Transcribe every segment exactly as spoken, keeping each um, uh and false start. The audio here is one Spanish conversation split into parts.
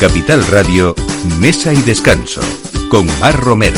Capital Radio, Mesa y Descanso, con Mar Romero.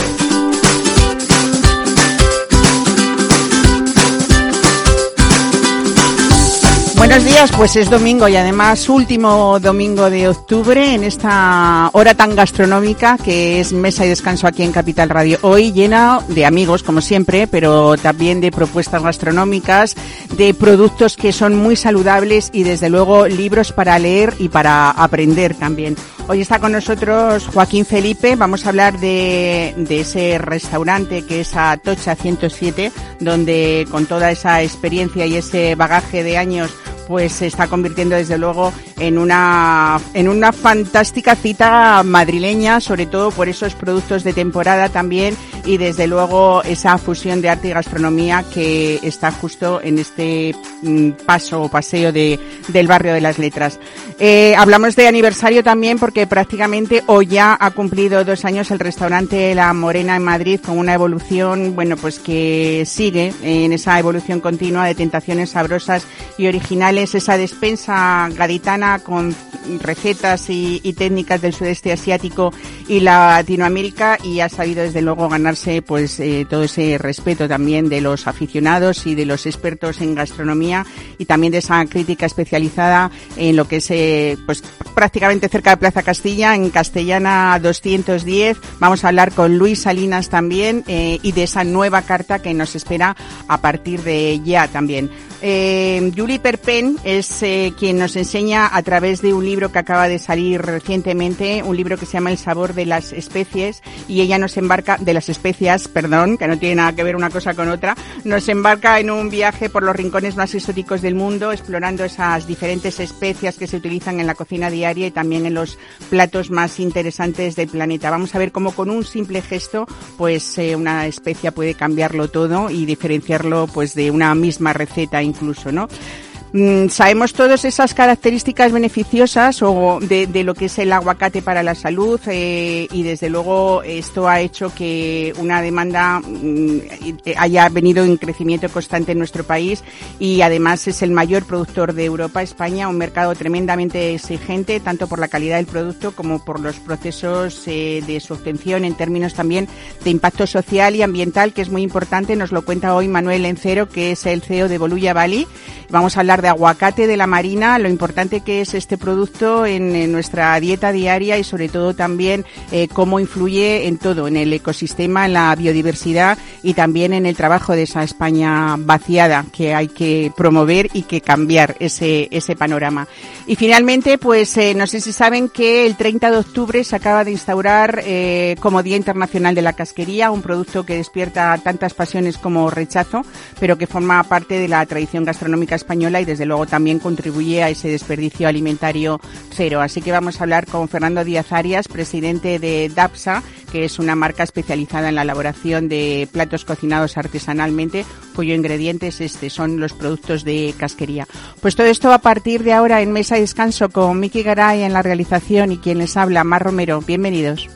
Buenos días, pues es domingo y además último domingo de octubre en esta hora tan gastronómica que es Mesa y Descanso aquí en Capital Radio. Hoy llena de amigos, como siempre, pero también de propuestas gastronómicas, de productos que son muy saludables y desde luego libros para leer y para aprender también. Hoy está con nosotros Joaquín Felipe, vamos a hablar de, de ese restaurante que es Atocha ciento siete, donde con toda esa experiencia y ese bagaje de años pues se está convirtiendo desde luego en una en una fantástica cita madrileña, sobre todo por esos productos de temporada también y desde luego esa fusión de arte y gastronomía que está justo en este mm, paso o paseo de del barrio de las Letras. Eh, hablamos de aniversario también porque prácticamente hoy ya ha cumplido dos años el restaurante La Morena en Madrid con una evolución, bueno, pues que sigue en esa evolución continua de tentaciones sabrosas y originales, esa despensa gaditana con recetas y, y técnicas del sudeste asiático y Latinoamérica, y ha sabido desde luego ganarse pues eh, todo ese respeto también de los aficionados y de los expertos en gastronomía y también de esa crítica especializada en lo que es eh, pues prácticamente cerca de Plaza Castilla, en Castellana doscientos diez. Vamos a hablar con Luis Salinas también eh, y de esa nueva carta que nos espera a partir de ya también. Eh, Julie Perpen es eh, quien nos enseña a través de un libro que acaba de salir recientemente, un libro que se llama El sabor de las especies, y ella nos embarca, de las especias, perdón, que no tiene nada que ver una cosa con otra, nos embarca en un viaje por los rincones más exóticos del mundo, explorando esas diferentes especias que se utilizan en la cocina diaria y también en los platos más interesantes del planeta. Vamos a ver cómo con un simple gesto, pues eh, una especia puede cambiarlo todo y diferenciarlo pues de una misma receta incluso, ¿no? Mm, sabemos todas esas características beneficiosas o de, de lo que es el aguacate para la salud eh, y desde luego esto ha hecho que una demanda mm, haya venido en crecimiento constante en nuestro país y además es el mayor productor de Europa, España, un mercado tremendamente exigente tanto por la calidad del producto como por los procesos eh, de su obtención en términos también de impacto social y ambiental, que es muy importante. Nos lo cuenta hoy Manuel Lencero, que es el C E O de Bolulla Valley. Vamos a hablar de aguacate de la Marina, lo importante que es este producto en, en nuestra dieta diaria y sobre todo también eh, cómo influye en todo, en el ecosistema, en la biodiversidad y también en el trabajo de esa España vaciada que hay que promover y que cambiar ese ese panorama. Y finalmente, pues eh, no sé si saben que el treinta de octubre se acaba de instaurar eh, como Día Internacional de la Casquería, un producto que despierta tantas pasiones como rechazo, pero que forma parte de la tradición gastronómica española y desde luego también contribuye a ese desperdicio alimentario cero. Así que vamos a hablar con Fernando Díaz Arias, presidente de DAPSA, que es una marca especializada en la elaboración de platos cocinados artesanalmente, cuyo ingrediente es este, son los productos de casquería. Pues todo esto a partir de ahora en Mesa y Descanso con Miki Garay en la realización y quien les habla, Mar Romero. Bienvenidos.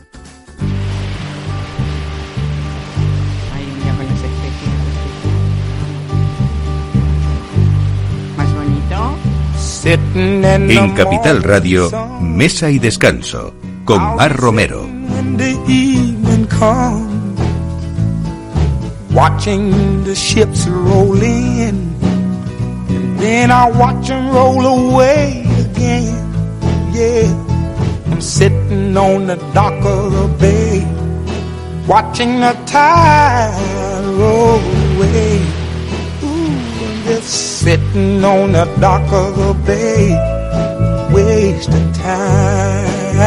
En Capital Radio, Mesa y Descanso, con Mar Romero. Watching the ships roll in, and then I watch them roll away again. Yeah, I'm sitting on the dock of the bay, watching the tide roll away. Just sitting on the dock of the bay, wasting time.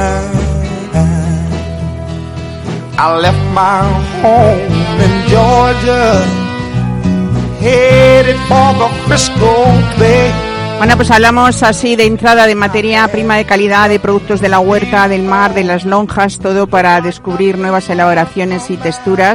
I left my home in Georgia, headed for the Frisco Bay. Bueno, pues hablamos así de entrada de materia prima de calidad, de productos de la huerta, del mar, de las lonjas, todo para descubrir nuevas elaboraciones y texturas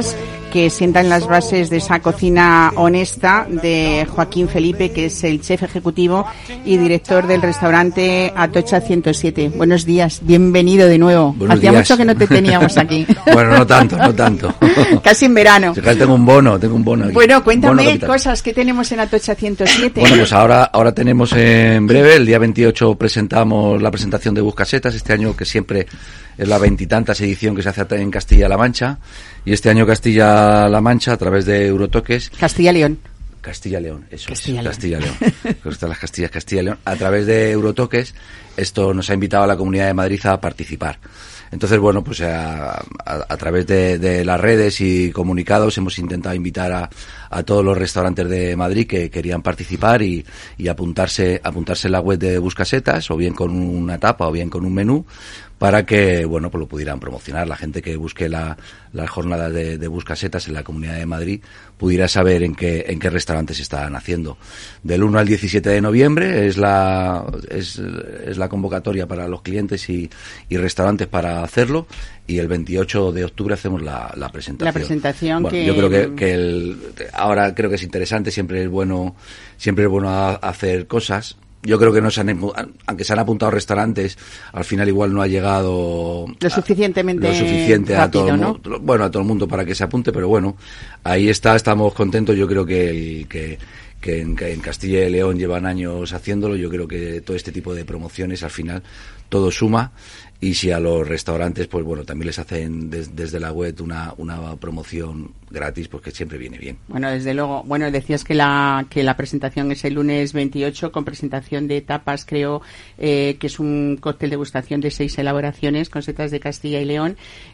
que sientan las bases de esa cocina honesta de Joaquín Felipe, que es el chef ejecutivo y director del restaurante Atocha ciento siete. Buenos días, bienvenido de nuevo. Buenos Hacía días. mucho que no te teníamos aquí. Bueno, no tanto, no tanto. Casi en verano. Tengo un bono, tengo un bono aquí. Bueno, cuéntame Bono cosas que tenemos en Atocha ciento siete. Bueno, pues ahora, ahora tenemos en breve, el día veintiocho presentamos la presentación de Buscasetas, este año que siempre es la veintitantas edición que se hace en Castilla-La Mancha, y este año Castilla-La Mancha, a través de Eurotoques... Castilla-León. Castilla-León, eso Castilla-León. es, Castilla-León. Pues están las Castillas, Castilla-León. A través de Eurotoques, esto nos ha invitado a la Comunidad de Madrid a participar. Entonces, bueno, pues a, a, a través de, de las redes y comunicados hemos intentado invitar a, a todos los restaurantes de Madrid que querían participar y, y apuntarse, apuntarse en la web de Buscasetas, o bien con una tapa o bien con un menú, para que, bueno, pues lo pudieran promocionar. La gente que busque la, las jornadas de, de Buscasetas en la Comunidad de Madrid pudiera saber en qué, en qué restaurantes se están haciendo. Del uno al diecisiete de noviembre es la, es, es la convocatoria para los clientes y, y restaurantes para hacerlo, y el veintiocho de octubre hacemos la, la presentación. La presentación bueno, que... yo creo que, que el, ahora creo que es interesante, siempre es bueno, siempre es bueno a, a hacer cosas. Yo creo que no se han, aunque se han apuntado restaurantes, al final igual no ha llegado lo suficientemente a, lo suficiente rápido, a todo el ¿no? mundo, bueno, a todo el mundo para que se apunte, pero bueno, ahí está, estamos contentos. Yo creo que el, que que en, que en Castilla y León llevan años haciéndolo. Yo creo que todo este tipo de promociones al final todo suma. Y si a los restaurantes, pues bueno, también les hacen des, desde la web una, una promoción gratis, pues que siempre viene bien. Bueno, desde luego. Bueno, decías que la que la presentación es el lunes veintiocho, con presentación de tapas, creo, eh, que es un cóctel de degustación de seis elaboraciones con setas de Castilla y León.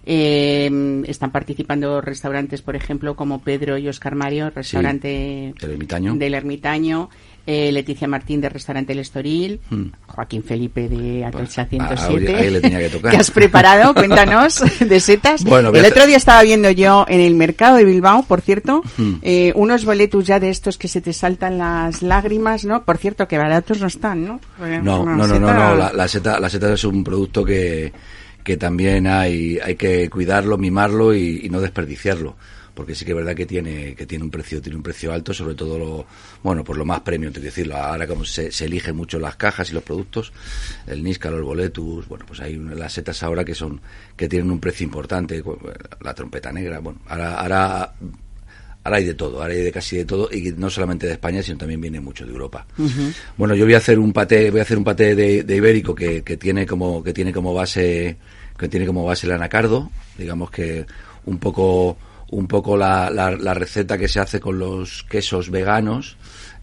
Eh, están participando restaurantes, por ejemplo, como Pedro y Oscar Mario, restaurante sí, del Ermitaño. Del Ermitaño. Eh, Leticia Martín de Restaurante El Estoril, hmm. Joaquín Felipe de Atocha ciento siete. Ahí, ahí le tenía que tocar. ¿Qué has preparado? Cuéntanos, de setas. Bueno, el otro día estaba viendo yo en el mercado de Bilbao, por cierto, hmm. eh, unos boletus ya de estos que se te saltan las lágrimas, ¿no? Por cierto, que baratos no están, ¿no? Porque no, no, no, seta... no, no, la, la seta, la seta es un producto que, que también hay, hay que cuidarlo, mimarlo y, y no desperdiciarlo. Porque sí que es verdad que tiene que tiene un precio tiene un precio alto, sobre todo lo bueno pues lo más premium, te quiero decirlo. Ahora como se, se eligen mucho las cajas y los productos, el níscalo, el boletus, bueno, pues hay las setas ahora que son que tienen un precio importante, la trompeta negra, bueno, ahora ahora ahora hay de todo, ahora hay de casi de todo, y no solamente de España, sino también viene mucho de Europa. Uh-huh. Bueno, yo voy a hacer un paté, voy a hacer un paté de, de ibérico que, que tiene como que tiene como base que tiene como base el anacardo, digamos que un poco un poco la, la, la receta que se hace con los quesos veganos,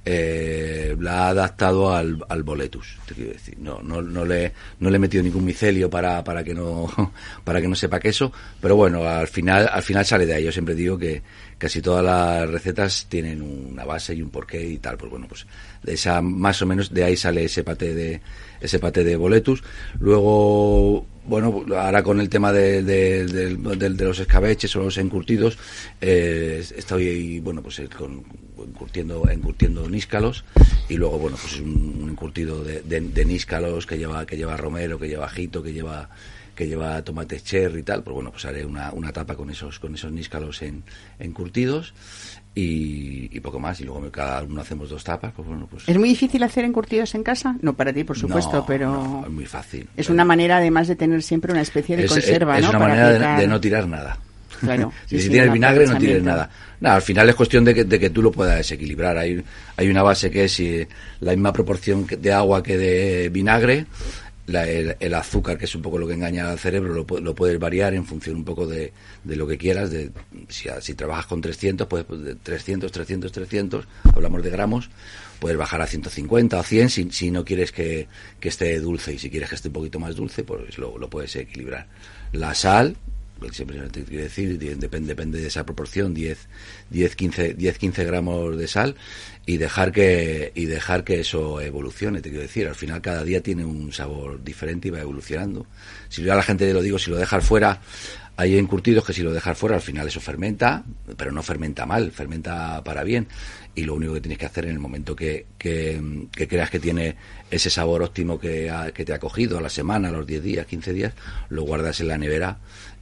eh, la ha adaptado al, al boletus, te quiero decir. No, no, no le, no le he metido ningún micelio para, para que no, para que no sepa queso, pero bueno, al final, al final sale de ahí. Yo siempre digo que casi todas las recetas tienen una base y un porqué y tal, pues bueno, pues de esa, más o menos de ahí sale ese paté de, ese paté de boletus. Luego, bueno, ahora con el tema de, de, de, de, de los escabeches o los encurtidos, eh, estoy, bueno, pues con, encurtiendo, encurtiendo níscalos, y luego, bueno, pues es un, un encurtido de, de, de níscalos que lleva, que lleva romero, que lleva ajito, que lleva, que lleva tomate cherry y tal. Pues bueno, pues haré una, una tapa con esos, con esos níscalos en, encurtidos. Y, y poco más, y luego cada uno hacemos dos tapas, pues bueno, pues... ¿Es muy difícil hacer encurtidos en casa? No para ti, por supuesto, no, pero... No, es muy fácil. Es una manera, además, de tener siempre una especie de es, conserva, es, ¿no? Es una para manera aplicar... de, de no tirar nada. Claro. si sí, si tienes sí, vinagre, no tires nada. Nada, al final es cuestión de que, de que tú lo puedas desequilibrar. Hay, hay una base que es eh, la misma proporción de agua que de vinagre. La, el, el azúcar, que es un poco lo que engaña al cerebro, lo, lo puedes variar en función un poco de, de lo que quieras. De, si, si trabajas con trescientos, pues de trescientos, trescientos, trescientos, hablamos de gramos, puedes bajar a ciento cincuenta o cien si, si no quieres que, que esté dulce, y si quieres que esté un poquito más dulce, pues lo, lo puedes equilibrar. La sal, siempre te quiero decir, depende, depende de esa proporción, diez, quince gramos de sal, y dejar que y dejar que eso evolucione, te quiero decir. Al final cada día tiene un sabor diferente y va evolucionando. Si yo a la gente lo digo, si lo dejas fuera, hay encurtidos que si lo dejas fuera al final eso fermenta, pero no fermenta mal, fermenta para bien, y lo único que tienes que hacer en el momento que, que, que creas que tiene ese sabor óptimo que, ha, que te ha cogido a la semana, a los diez días, quince días, lo guardas en la nevera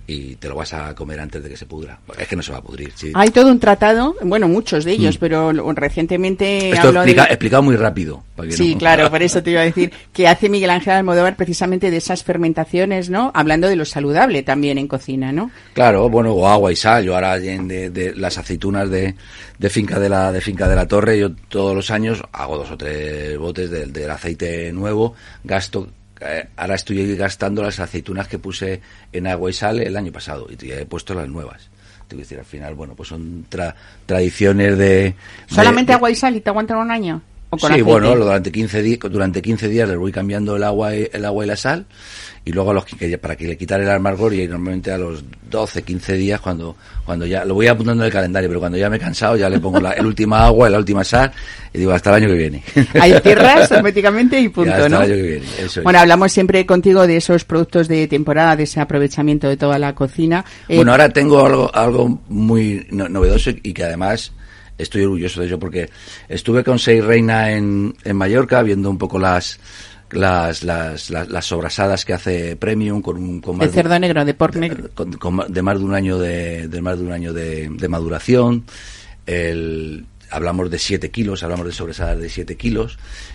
y te lo vas a comer antes de que se pudra. Es que no se va a pudrir. Sí. Hay todo un tratado, bueno, muchos de ellos, mm. pero recientemente... Esto explica, de... explicado muy rápido. Sí, no... claro, por eso te iba a decir que hace Miguel Ángel Almodóvar precisamente de esas fermentaciones, ¿no? Hablando de lo saludable también en cocina, ¿no? Claro, bueno, o agua y sal. Yo ahora de, de las aceitunas de, de finca de la de finca de la Torre, yo todos los años hago dos o tres botes del, del aceite nuevo, gasto... Ahora estoy gastando las aceitunas que puse en agua y sal el año pasado y ya he puesto las nuevas. Te voy a decir, al final, bueno, pues son tra- tradiciones de... ¿Solamente de, agua y sal y te aguantan un año? ¿O con sí, aceite? Bueno, durante quince, di- durante quince días les voy cambiando el agua y, el agua y la sal y luego a los que, para que le quitar el amargor y normalmente a los doce, quince días cuando cuando ya, lo voy apuntando en el calendario, pero cuando ya me he cansado ya le pongo la, el última agua y la última sal y digo hasta el año que viene. Ahí cierras herméticamente y punto, hasta ¿no? el año que viene, eso bueno, es. hablamos siempre contigo de esos productos de temporada, de ese aprovechamiento de toda la cocina. Eh, bueno, ahora tengo algo, algo muy no, novedoso y que además estoy orgulloso de ello porque estuve con Seis Reina en, en Mallorca viendo un poco las las las las, las sobrasadas que hace Premium con un con más de cerdo de, negro, de pork negro, con, con, de más de un año de, de más de un año de, de maduración. El, hablamos de siete kilos, hablamos de sobresadas de siete kilos.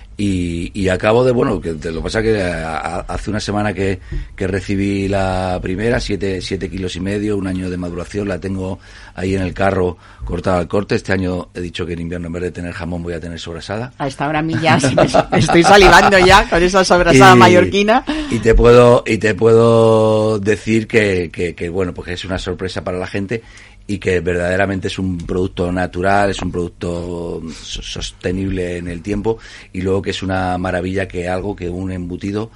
Y, y acabo de, bueno, que te lo pasa que a, a, hace una semana que, que recibí la primera, siete, siete kilos y medio, un año de maduración, la tengo ahí en el carro cortada al corte. Este año he dicho que en invierno en vez de tener jamón voy a tener sobrasada. A esta hora a mí ya estoy salivando ya con esa sobrasada y, mallorquina. Y te puedo, y te puedo decir que, que, que bueno, pues es una sorpresa para la gente y que verdaderamente es un producto natural, es un producto sostenible en el tiempo y luego que es una maravilla que algo que un embutido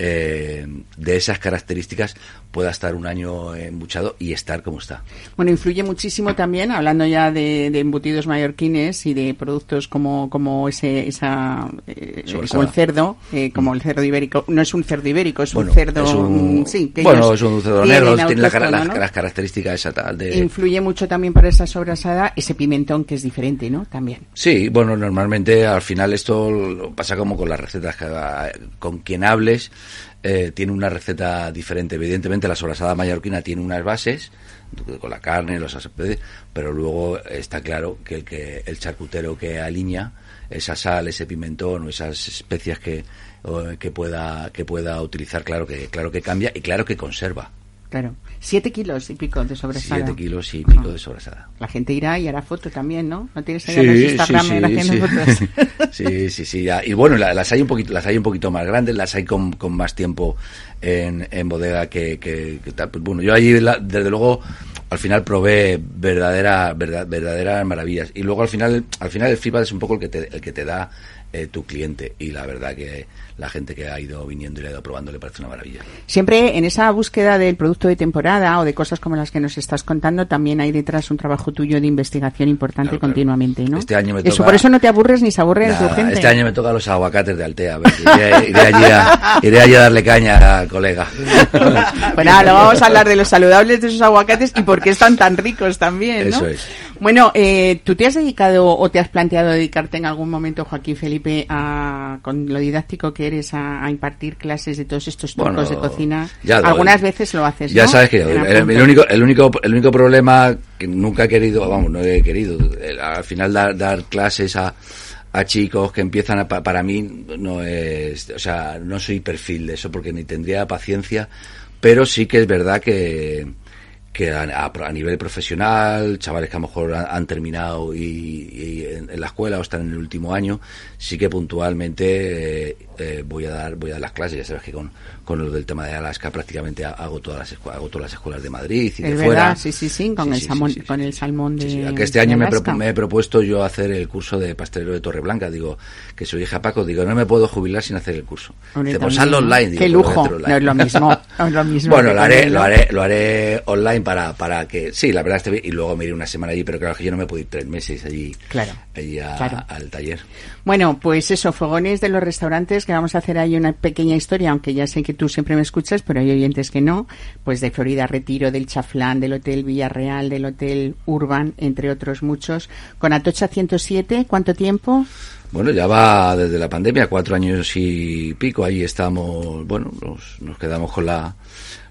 eh, de esas características pueda estar un año embuchado y estar como está. Bueno, influye muchísimo también, hablando ya de, de embutidos mallorquines y de productos como como ese esa eh, como el cerdo, eh, como el cerdo ibérico. No es un cerdo ibérico, es bueno, un cerdo... Es un, sí, que bueno, es un cerdo negro, tiene la, autóctono, las, ¿no? las características esa tal de... Influye mucho también para esa sobrasada ese pimentón que es diferente, ¿no? También. Sí, bueno, normalmente al final esto pasa como con las recetas, que, con quien hables eh, tiene una receta diferente. Evidentemente la sobrasada mallorquina tiene unas bases con la carne, los especies, pero luego está claro que el que el charcutero que alinea esa sal, ese pimentón o esas especias que o, que pueda que pueda utilizar, claro que claro que cambia y claro que conserva. Claro. Siete kilos y pico de sobrasada. Siete kilos y pico ah. de sobrasada. La gente irá y hará foto también, ¿no? ¿No tienes ahí sí, en los Instagram sí, sí, haciendo sí. fotos? sí, sí, sí. Ya. Y bueno, la, las hay un poquito, las hay un poquito más grandes, las hay con, con más tiempo en, en bodega que, que, que tal. Pues bueno, yo allí, la, desde luego, al final probé verdadera, verdad, verdaderas maravillas. Y luego al final, al final el feedback es un poco el que te, el que te da eh, tu cliente. Y la verdad que la gente que ha ido viniendo y le ha ido probando le parece una maravilla. Siempre en esa búsqueda del producto de temporada o de cosas como las que nos estás contando, también hay detrás un trabajo tuyo de investigación importante claro, continuamente, ¿no? Este año me toca... Eso, por eso no te aburres ni se aburre Nah, tu gente. Este año me toca los aguacates de Altea. A ver, iré, iré, allí a, iré allí a darle caña al colega. Bueno, ahora vamos a hablar de los saludables de esos aguacates y por qué están tan ricos también, ¿no? Eso es. Bueno, eh, ¿tú te has dedicado o te has planteado dedicarte en algún momento, Joaquín Felipe, a, con lo didáctico que eres, a, a impartir clases de todos estos trucos bueno, de cocina? Ya, Algunas veces lo haces, ya ¿no? sabes que el, el, el único el único el único problema que nunca he querido, vamos, no he querido, el, al final dar dar clases a a chicos que empiezan a, para mí no es, o sea, no soy perfil de eso porque ni tendría paciencia, pero sí que es verdad que que a, a, a nivel profesional, chavales que a lo mejor han, han terminado y, y en, en la escuela o están en el último año, sí que puntualmente eh, eh, voy a dar voy a dar las clases. Ya sabes que con, con lo del tema de Alaska prácticamente hago todas las escuelas, hago todas las escuelas de Madrid y de es fuera. Verdad, sí, sí, sí, con sí, el sí, salmón, sí, sí, con sí, el salmón de, sí, sí. Que este año me, pro, me he propuesto yo hacer el curso de pastelero de Torreblanca. Digo, que se lo dije a Paco, digo, no me puedo jubilar sin hacer el curso. Dice, pues hazlo online. Digo, qué lujo, online. No es lo mismo, no es lo mismo. Bueno, lo haré, lo haré, lo haré online para, para que, sí, la verdad esté bien, y luego me iré una semana allí, pero claro que yo no me puedo ir tres meses allí, claro, allí a, claro. al taller. Bueno, pues eso, fogones de los restaurantes, que vamos a hacer ahí una pequeña historia, aunque ya sé que tú siempre me escuchas, pero hay oyentes que no, pues de Florida Retiro, del Chaflán, del Hotel Villarreal, del Hotel Urban, entre otros muchos. Con Atocha ciento siete, ¿cuánto tiempo? Bueno, ya va desde la pandemia, cuatro años y pico, ahí estamos, bueno, nos, nos quedamos con la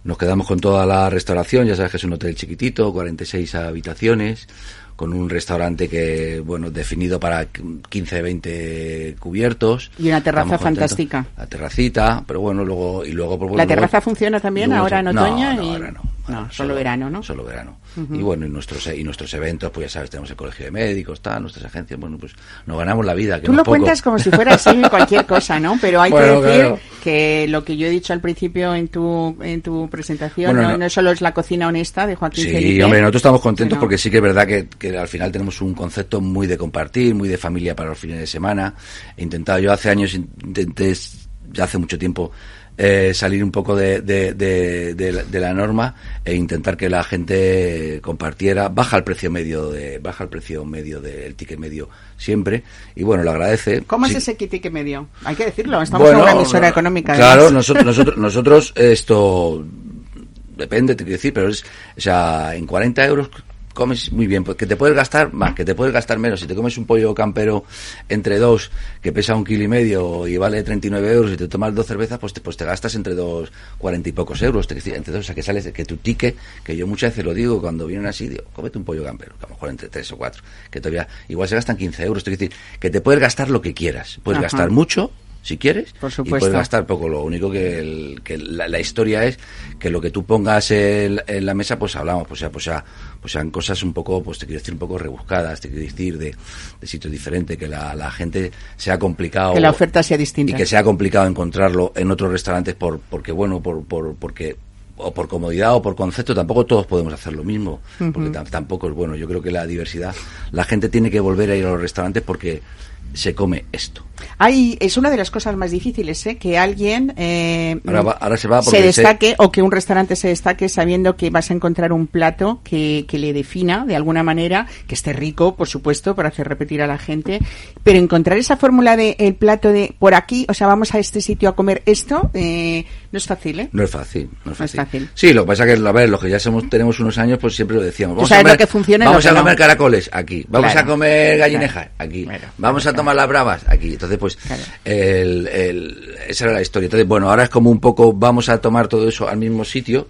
Nos quedamos con toda la restauración, ya sabes que es un hotel chiquitito, cuarenta y seis habitaciones, con un restaurante que, bueno, definido para quince, veinte cubiertos. Y una terraza fantástica. La terracita, pero bueno, luego... y luego pues, bueno, ¿La terraza luego, funciona también luego, ahora en otoño? No, no, y... ahora no. No, Bueno, solo, solo verano, ¿no? Solo verano. Uh-huh. Y bueno, y nuestros y nuestros eventos, pues ya sabes, tenemos el colegio de médicos, tal, nuestras agencias, bueno, pues nos ganamos la vida. Que Tú no lo es poco. cuentas como si fuera así cualquier cosa, ¿no? Pero hay Bueno, que decir claro. que lo que yo he dicho al principio en tu en tu presentación, Bueno, no, no. no solo es la cocina honesta de Joaquín Sí, Felipe. hombre, nosotros estamos contentos sino... porque sí que es verdad que, que al final tenemos un concepto muy de compartir, muy de familia para los fines de semana. He intentado, yo hace años intenté, ya hace mucho tiempo, Eh, salir un poco de, de, de, de, la, de la norma e intentar que la gente compartiera. Baja el precio medio de baja el precio medio del ticket medio siempre, y bueno, lo agradece. ¿Cómo sí. es ese ticket medio? Hay que decirlo, estamos Bueno, en una emisora económica. Claro, además. nosotros, nosotros, nosotros esto depende, te quiero decir, pero es, o sea, en cuarenta euros comes muy bien, pues que te puedes gastar más, que te puedes gastar menos. Si te comes un pollo campero entre dos, que pesa un kilo y medio y vale treinta y nueve euros, y te tomas dos cervezas, pues te, pues te gastas entre dos, cuarenta y pocos euros. Te, entre dos, o sea, que sales, que tu ticket, que yo muchas veces lo digo cuando vienen así, digo, cómete un pollo campero, que a lo mejor entre tres o cuatro, que todavía, igual se gastan quince euros. Te quiero decir, que te puedes gastar lo que quieras. Puedes Ajá. gastar mucho, si quieres, por y supuesto. puedes gastar poco. Lo único que, el, que la, la historia es que lo que tú pongas en, en la mesa, pues hablamos, pues sea, pues sea, pues sean cosas un poco, pues te quiero decir, un poco rebuscadas, te quiero decir, de, de sitios diferentes, que la, la gente sea complicado, que la oferta sea distinta, y que sea complicado encontrarlo en otros restaurantes por, porque bueno, por, por, porque o por comodidad o por concepto, tampoco todos podemos hacer lo mismo, uh-huh. porque t- tampoco es bueno. Yo creo que la diversidad, la gente tiene que volver a ir a los restaurantes porque se come esto. Hay, es una de las cosas más difíciles, ¿eh? Que alguien eh, ahora, va, ahora se, va se destaque se... o que un restaurante se destaque sabiendo que vas a encontrar un plato que, que le defina de alguna manera, que esté rico, por supuesto, para hacer repetir a la gente, pero encontrar esa fórmula de el plato de por aquí, o sea, vamos a este sitio a comer esto, eh, no es fácil, ¿eh? No es fácil, no es fácil. No es fácil. Sí, lo que pasa es que, a ver, los que ya somos, tenemos unos años, pues siempre lo decíamos. Vamos ¿Tú sabes a comer, lo que funciona y vamos lo que a comer no? caracoles, aquí. Vamos claro. a comer gallinejas, aquí. Claro. Vamos claro, a tomar las bravas, aquí. Entonces, pues, claro. el, el, esa era la historia. Entonces, bueno, ahora es como un poco, vamos a tomar todo eso al mismo sitio,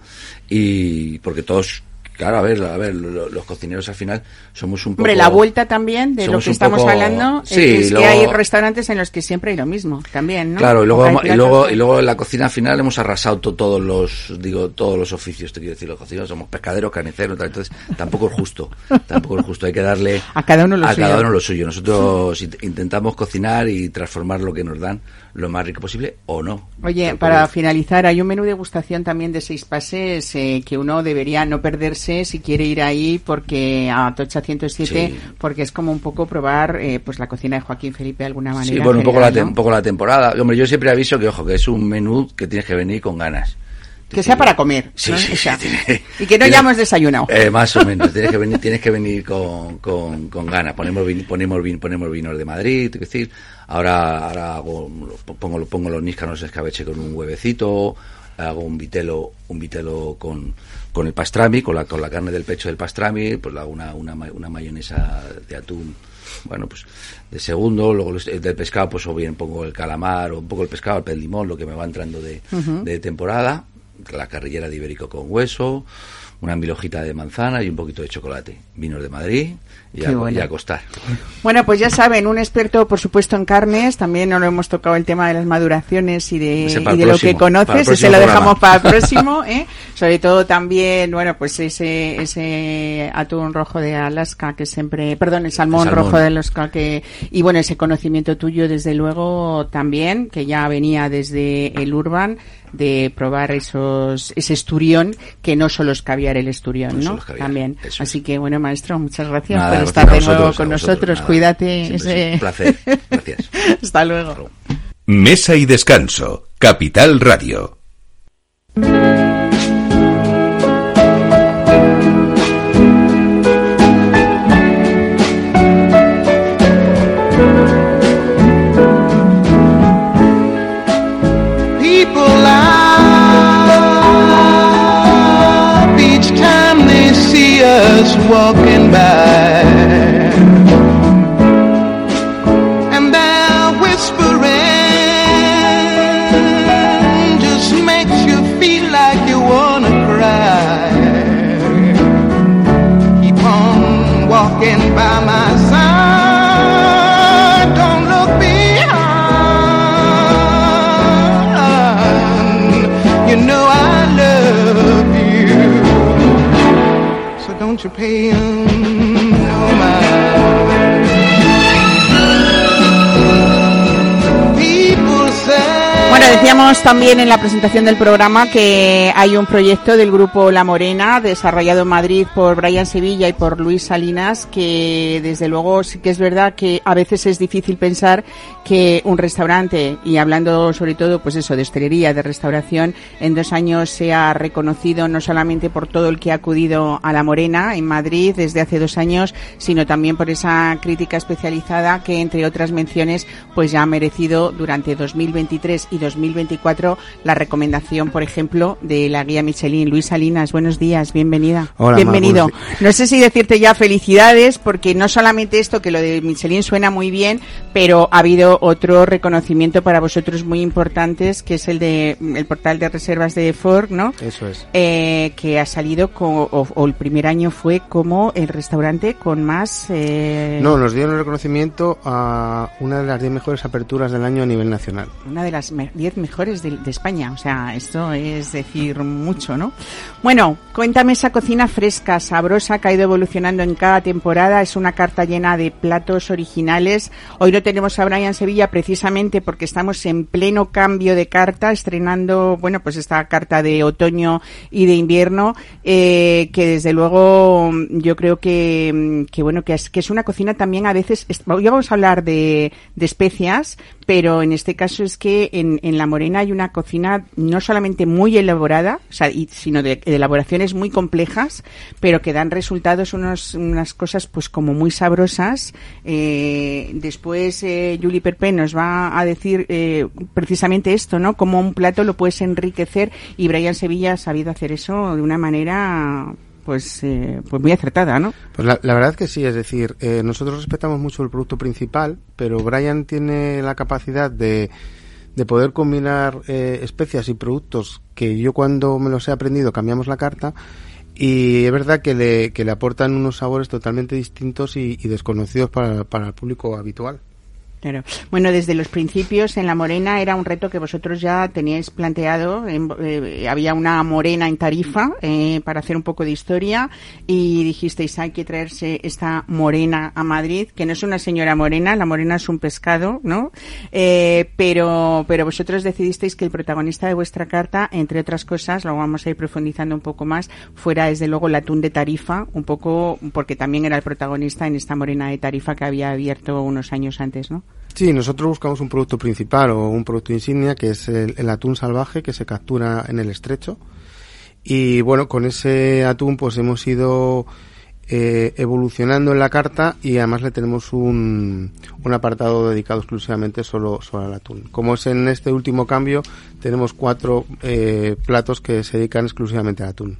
y porque todos, claro, a ver, a ver, los, los cocineros al final somos un poco... Hombre, la vuelta también de lo que estamos poco, hablando sí, es luego, que hay restaurantes en los que siempre hay lo mismo, también, ¿no? Claro, y luego, y luego, y luego en la cocina al final hemos arrasado to, todos los, digo, todos los oficios, te quiero decir, los cocineros somos pescaderos, carniceros, tal, entonces tampoco es justo, tampoco es justo, hay que darle a cada uno lo a suyo. cada uno lo suyo. Nosotros sí. intentamos cocinar y transformar lo que nos dan lo más rico posible, o no. Oye, para es. finalizar, hay un menú de degustación también de seis pases eh, que uno debería no perderse si quiere ir ahí, porque a Atocha ciento siete, sí. porque es como un poco probar eh, pues la cocina de Joaquín Felipe de alguna manera. Sí, bueno, un poco, general, la te- ¿no? un poco la temporada. Hombre, yo siempre aviso que, ojo, que es un menú que tienes que venir con ganas. Que sea para comer, sí, ¿no? sí, o sea, sí, tiene, y que no tiene, hayamos desayunado. Eh, más o menos, tienes que venir, tienes que venir con, con, con ganas. Ponemos vin, ponemos vin, ponemos vinos de Madrid, es decir, ahora, ahora hago, pongo, pongo los níscanos de escabeche con un huevecito, hago un vitelo, un vitelo con, con el pastrami, con la, con la carne del pecho del pastrami, pues hago una, una, una mayonesa de atún. Bueno, pues de segundo, luego del pescado, pues o bien pongo el calamar o un poco el pescado, el pez limón, lo que me va entrando de, uh-huh. de temporada, la carrillera de ibérico con hueso, una milhojita de manzana y un poquito de chocolate, vinos de Madrid y, a, bueno. y a acostar. Bueno, pues ya saben, un experto, por supuesto, en carnes. También no lo hemos tocado el tema de las maduraciones y de, y de próximo, lo que conoces, ese lo dejamos para el próximo, ¿eh? Sobre todo también, bueno, pues ese ese atún rojo de Alaska que siempre, perdón, el salmón, el salmón. rojo de Alaska que, y bueno, ese conocimiento tuyo, desde luego, también, que ya venía desde el Urban, de probar esos ese esturión, que no solo es caviar el esturión, ¿no? ¿no? También. Así que, bueno, maestro, muchas gracias nada, por estar de nuevo vosotros, con nosotros. Nada, cuídate. Ese... Un placer. Gracias. Hasta luego. Mesa y descanso. Capital Radio. Walking by, and their whispering just makes you feel like you wanna walking by my side. Don't look behind. You know I love you, so don't you pay him no mind. People say. Bueno, decíamos también en la presentación del programa que hay un proyecto del grupo La Morena, desarrollado en Madrid por Brian Sevilla y por Luis Salinas, que desde luego sí que es verdad que a veces es difícil pensar que un restaurante, y hablando sobre todo pues eso de hostelería, de restauración, en dos años sea reconocido no solamente por todo el que ha acudido a La Morena en Madrid desde hace dos años, sino también por esa crítica especializada que, entre otras menciones, pues ya ha merecido durante dos mil veintitrés y dos mil veinticuatro la recomendación, por ejemplo, de la guía Michelin. Luis Salinas, buenos días, bienvenida. Hola, bienvenido. Mar, no sé si decirte ya felicidades, porque no solamente esto, que lo de Michelin suena muy bien, pero ha habido otro reconocimiento para vosotros muy importantes, que es el de el portal de reservas de Ford, ¿no? Eso es. Eh, que ha salido, con, o, o el primer año fue como el restaurante con más... Eh... No, nos dieron el reconocimiento a una de las diez mejores aperturas del año a nivel nacional. Una de las me- diez mejores de, de España, o sea, esto es decir mucho, ¿no? Bueno, cuéntame esa cocina fresca, sabrosa, que ha ido evolucionando en cada temporada. Es una carta llena de platos originales. Hoy no tenemos a Brian Sevilla precisamente porque estamos en pleno cambio de carta, estrenando, bueno, pues esta carta de otoño y de invierno, eh, que desde luego yo creo que, que bueno, que es, que es una cocina también a veces, hoy vamos a hablar de, de especias, pero en este caso es que en, en La Morena hay una cocina no solamente muy elaborada, o sea, y, sino de, de elaboraciones muy complejas, pero que dan resultados, unos, unas cosas pues como muy sabrosas. Eh, después eh, Julie Perpé nos va a decir eh, precisamente esto, ¿no? Cómo un plato lo puedes enriquecer, y Brian Sevilla ha sabido hacer eso de una manera... pues eh, pues muy acertada, ¿no? Pues la, la verdad que sí, es decir, eh, nosotros respetamos mucho el producto principal, pero Brian tiene la capacidad de, de poder combinar eh, especias y productos que yo, cuando me los he aprendido, cambiamos la carta, y es verdad que le, que le aportan unos sabores totalmente distintos y, y desconocidos para, para el público habitual. Claro. Bueno, desde los principios en La Morena era un reto que vosotros ya teníais planteado. En, eh, había una morena en Tarifa eh, para hacer un poco de historia, y dijisteis hay que traerse esta morena a Madrid, que no es una señora morena, la morena es un pescado, ¿no? Eh, pero pero vosotros decidisteis que el protagonista de vuestra carta, entre otras cosas, lo vamos a ir profundizando un poco más, fuera desde luego el atún de Tarifa, un poco porque también era el protagonista en esta morena de Tarifa que había abierto unos años antes, ¿no? Sí, nosotros buscamos un producto principal o un producto insignia, que es el, el atún salvaje que se captura en el estrecho. Y bueno, con ese atún pues hemos ido eh, evolucionando en la carta, y además le tenemos un, un apartado dedicado exclusivamente solo, solo al atún. Como es en este último cambio, tenemos cuatro eh, platos que se dedican exclusivamente al atún.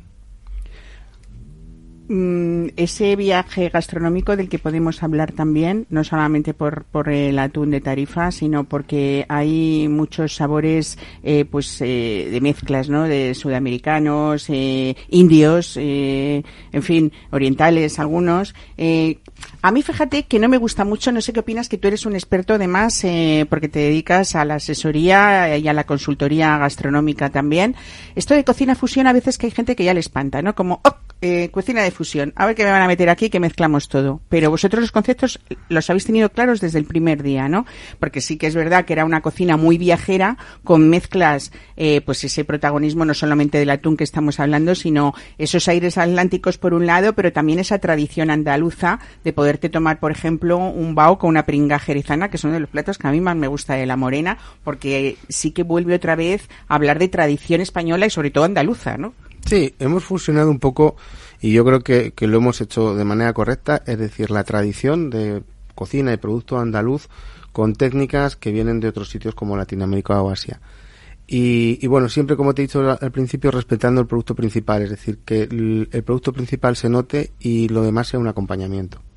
Ese viaje gastronómico del que podemos hablar también, no solamente por, por el atún de Tarifa, sino porque hay muchos sabores eh, pues eh, de mezclas, ¿no? De sudamericanos, eh, indios, eh, en fin, orientales algunos. Eh, a mí, fíjate que no me gusta mucho, no sé qué opinas, que tú eres un experto además, eh, porque te dedicas a la asesoría y a la consultoría gastronómica también. Esto de cocina fusión, a veces que hay gente que ya le espanta, ¿no? Como, oh, eh, cocina de fusión, a ver qué me van a meter aquí, que mezclamos todo. Pero vosotros los conceptos los habéis tenido claros desde el primer día, ¿no? Porque sí que es verdad que era una cocina muy viajera, con mezclas, eh, pues ese protagonismo no solamente del atún que estamos hablando, sino esos aires atlánticos por un lado, pero también esa tradición andaluza de poderte tomar, por ejemplo, un bao con una pringa jerezana, que es uno de los platos que a mí más me gusta de La Morena, porque sí que vuelve otra vez a hablar de tradición española y sobre todo andaluza, ¿no? Sí, hemos fusionado un poco, y yo creo que, que lo hemos hecho de manera correcta, es decir, la tradición de cocina y producto andaluz con técnicas que vienen de otros sitios como Latinoamérica o Asia. Y, y bueno, siempre, como te he dicho al principio, respetando el producto principal, es decir, que el, el producto principal se note y lo demás sea un acompañamiento.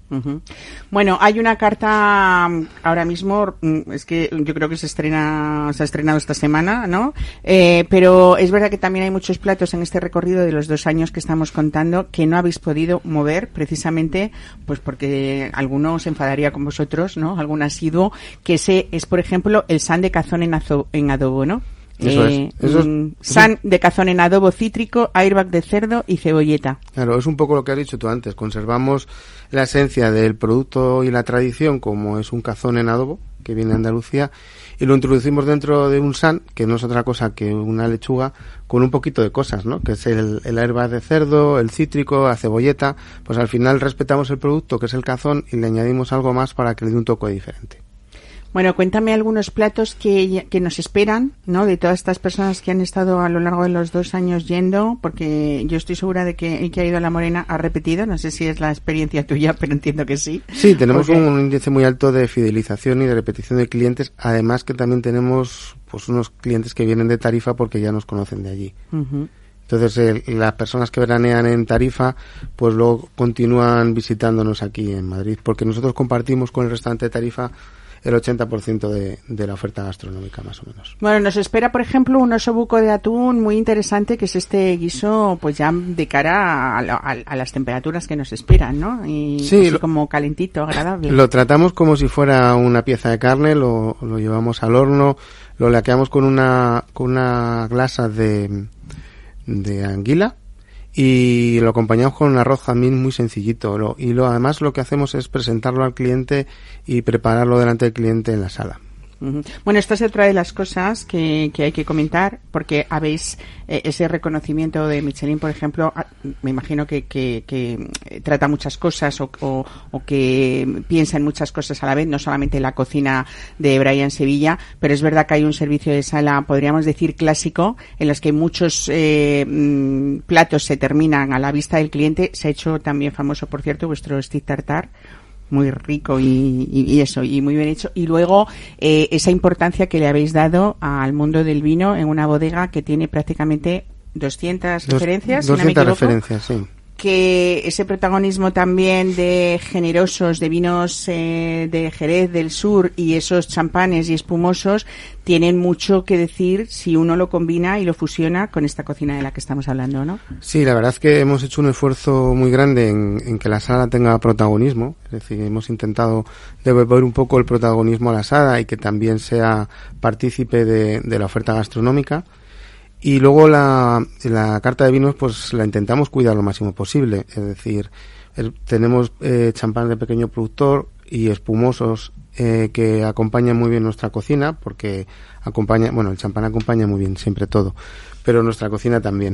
Uh-huh. Bueno, hay una carta ahora mismo, es que yo creo que se estrena, se ha estrenado esta semana, ¿no? Eh, pero es verdad que también hay muchos platos en este recorrido de los dos años que estamos contando que no habéis podido mover precisamente, pues porque alguno se enfadaría con vosotros, ¿no? Algún asiduo, que ese es, por ejemplo, el san de cazón en, azo- en adobo, ¿no? Eso eh, es. Eso es mm, san de cazón en adobo cítrico, airbag de cerdo y cebolleta. Claro, es un poco lo que has dicho tú antes. Conservamos la esencia del producto y la tradición, como es un cazón en adobo, que viene de Andalucía, y lo introducimos dentro de un san, que no es otra cosa que una lechuga, con un poquito de cosas, ¿no? Que es el, el airbag de cerdo, el cítrico, la cebolleta. Pues al final respetamos el producto, que es el cazón, y le añadimos algo más para que le dé un toque diferente. Bueno, cuéntame algunos platos que, que nos esperan, ¿no? De todas estas personas que han estado a lo largo de los dos años yendo, porque yo estoy segura de que el que ha ido a La Morena ha repetido. No sé si es la experiencia tuya, pero entiendo que sí. Sí, tenemos porque... un índice muy alto de fidelización y de repetición de clientes. Además que también tenemos pues unos clientes que vienen de Tarifa porque ya nos conocen de allí. Uh-huh. Entonces, el, las personas que veranean en Tarifa, pues luego continúan visitándonos aquí en Madrid, porque nosotros compartimos con el restaurante de Tarifa el ochenta por ciento de, de la oferta gastronómica, más o menos. Bueno, nos espera, por ejemplo, un osobuco de atún muy interesante, que es este guiso, pues ya de cara a, a, a las temperaturas que nos esperan, ¿no? Y sí, así lo, como calentito, agradable. Lo tratamos como si fuera una pieza de carne, lo, lo llevamos al horno, lo laqueamos con una, con una glasa de, de anguila, y lo acompañamos con un arroz jazmín muy sencillito. Lo, y lo además lo que hacemos es presentarlo al cliente y prepararlo delante del cliente en la sala. Uh-huh. Bueno, esta es otra de las cosas que, que hay que comentar, porque habéis eh, ese reconocimiento de Michelin, por ejemplo, a, me imagino que, que, que trata muchas cosas o, o, o que piensa en muchas cosas a la vez, no solamente la cocina de Brian Sevilla, pero es verdad que hay un servicio de sala, podríamos decir clásico, en los que muchos eh, mmm, platos se terminan a la vista del cliente. Se ha hecho también famoso, por cierto, vuestro stick tartar, muy rico y, y, y eso, y muy bien hecho. Y luego eh, esa importancia que le habéis dado al mundo del vino en una bodega que tiene prácticamente doscientas Dos, referencias, doscientas si no me equivoco, referencias, sí. Que ese protagonismo también de generosos, de vinos eh, de Jerez del Sur y esos champanes y espumosos tienen mucho que decir si uno lo combina y lo fusiona con esta cocina de la que estamos hablando, ¿no? Sí, la verdad es que hemos hecho un esfuerzo muy grande en, en que la sala tenga protagonismo, es decir, hemos intentado devolver un poco el protagonismo a la sala y que también sea partícipe de, de la oferta gastronómica. Y luego la, la carta de vinos pues la intentamos cuidar lo máximo posible, es decir, el, tenemos eh, champán de pequeño productor y espumosos eh, que acompañan muy bien nuestra cocina, porque acompaña, bueno, el champán acompaña muy bien siempre todo, pero nuestra cocina también.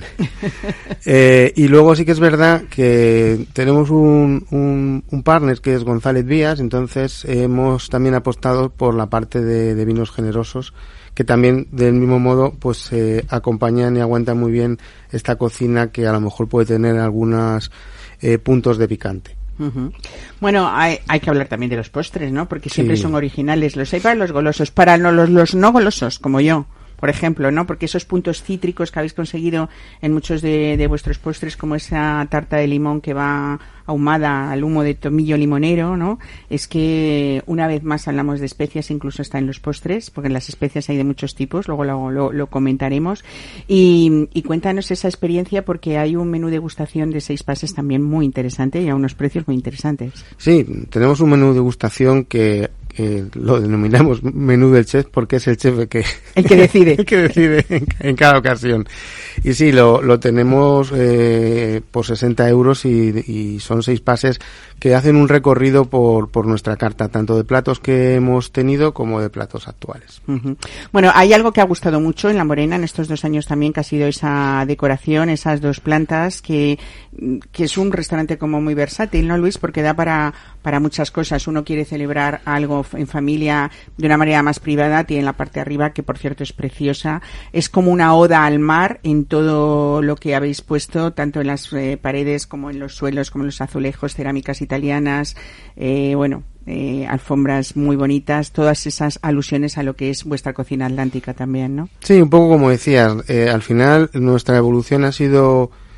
eh, y luego sí que es verdad que tenemos un, un, un partner que es González Vías, entonces eh, hemos también apostado por la parte de, de vinos generosos, que también del mismo modo pues eh, acompañan y aguantan muy bien esta cocina que a lo mejor puede tener algunos eh, puntos de picante. Uh-huh. Bueno, hay, hay que hablar también de los postres, ¿no? Porque siempre sí. son originales. Los hay para los golosos, para no, los, los no golosos, como yo, por ejemplo, ¿no? Porque esos puntos cítricos que habéis conseguido en muchos de, de vuestros postres, como esa tarta de limón que va ahumada al humo de tomillo limonero, ¿no? Es que una vez más hablamos de especias, incluso está en los postres, porque en las especias hay de muchos tipos, luego lo, lo, lo comentaremos. Y, y cuéntanos esa experiencia, porque hay un menú degustación de seis pases también muy interesante y a unos precios muy interesantes. Sí, tenemos un menú degustación que Eh, lo denominamos menú del chef porque es el chef el que el que decide el que decide en, en cada ocasión. Y sí, lo, lo tenemos eh, por sesenta euros y, y son seis pases que hacen un recorrido por, por nuestra carta, tanto de platos que hemos tenido como de platos actuales. Uh-huh. Bueno, hay algo que ha gustado mucho en La Morena en estos dos años también, que ha sido esa decoración, esas dos plantas, que, que es un restaurante como muy versátil, ¿no, Luis? Porque da para, para muchas cosas. Uno quiere celebrar algo en familia de una manera más privada, tiene la parte de arriba, que por cierto es preciosa, es como una oda al mar en todo lo que habéis puesto, tanto en las eh, paredes como en los suelos, como en los azulejos, cerámicas italianas, eh, bueno, eh, alfombras muy bonitas, todas esas alusiones a lo que es vuestra cocina atlántica también, ¿no? Sí, un poco como decías, eh, al final nuestra evolución ha sido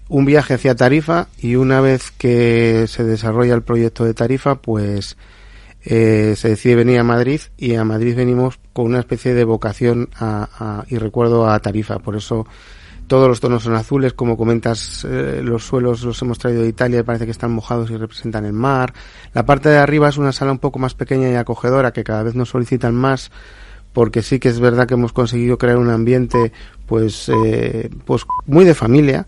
un viaje hacia Tarifa, y una vez que se desarrolla el proyecto de Tarifa, pues eh, se decide venir a Madrid, y a Madrid venimos con una especie de vocación a, a, y recuerdo a Tarifa. Por eso todos los tonos son azules, como comentas, eh, los suelos los hemos traído de Italia y parece que están mojados y representan el mar. La parte de arriba es una sala un poco más pequeña y acogedora, que cada vez nos solicitan más, porque sí que es verdad que hemos conseguido crear un ambiente pues eh, pues muy de familia,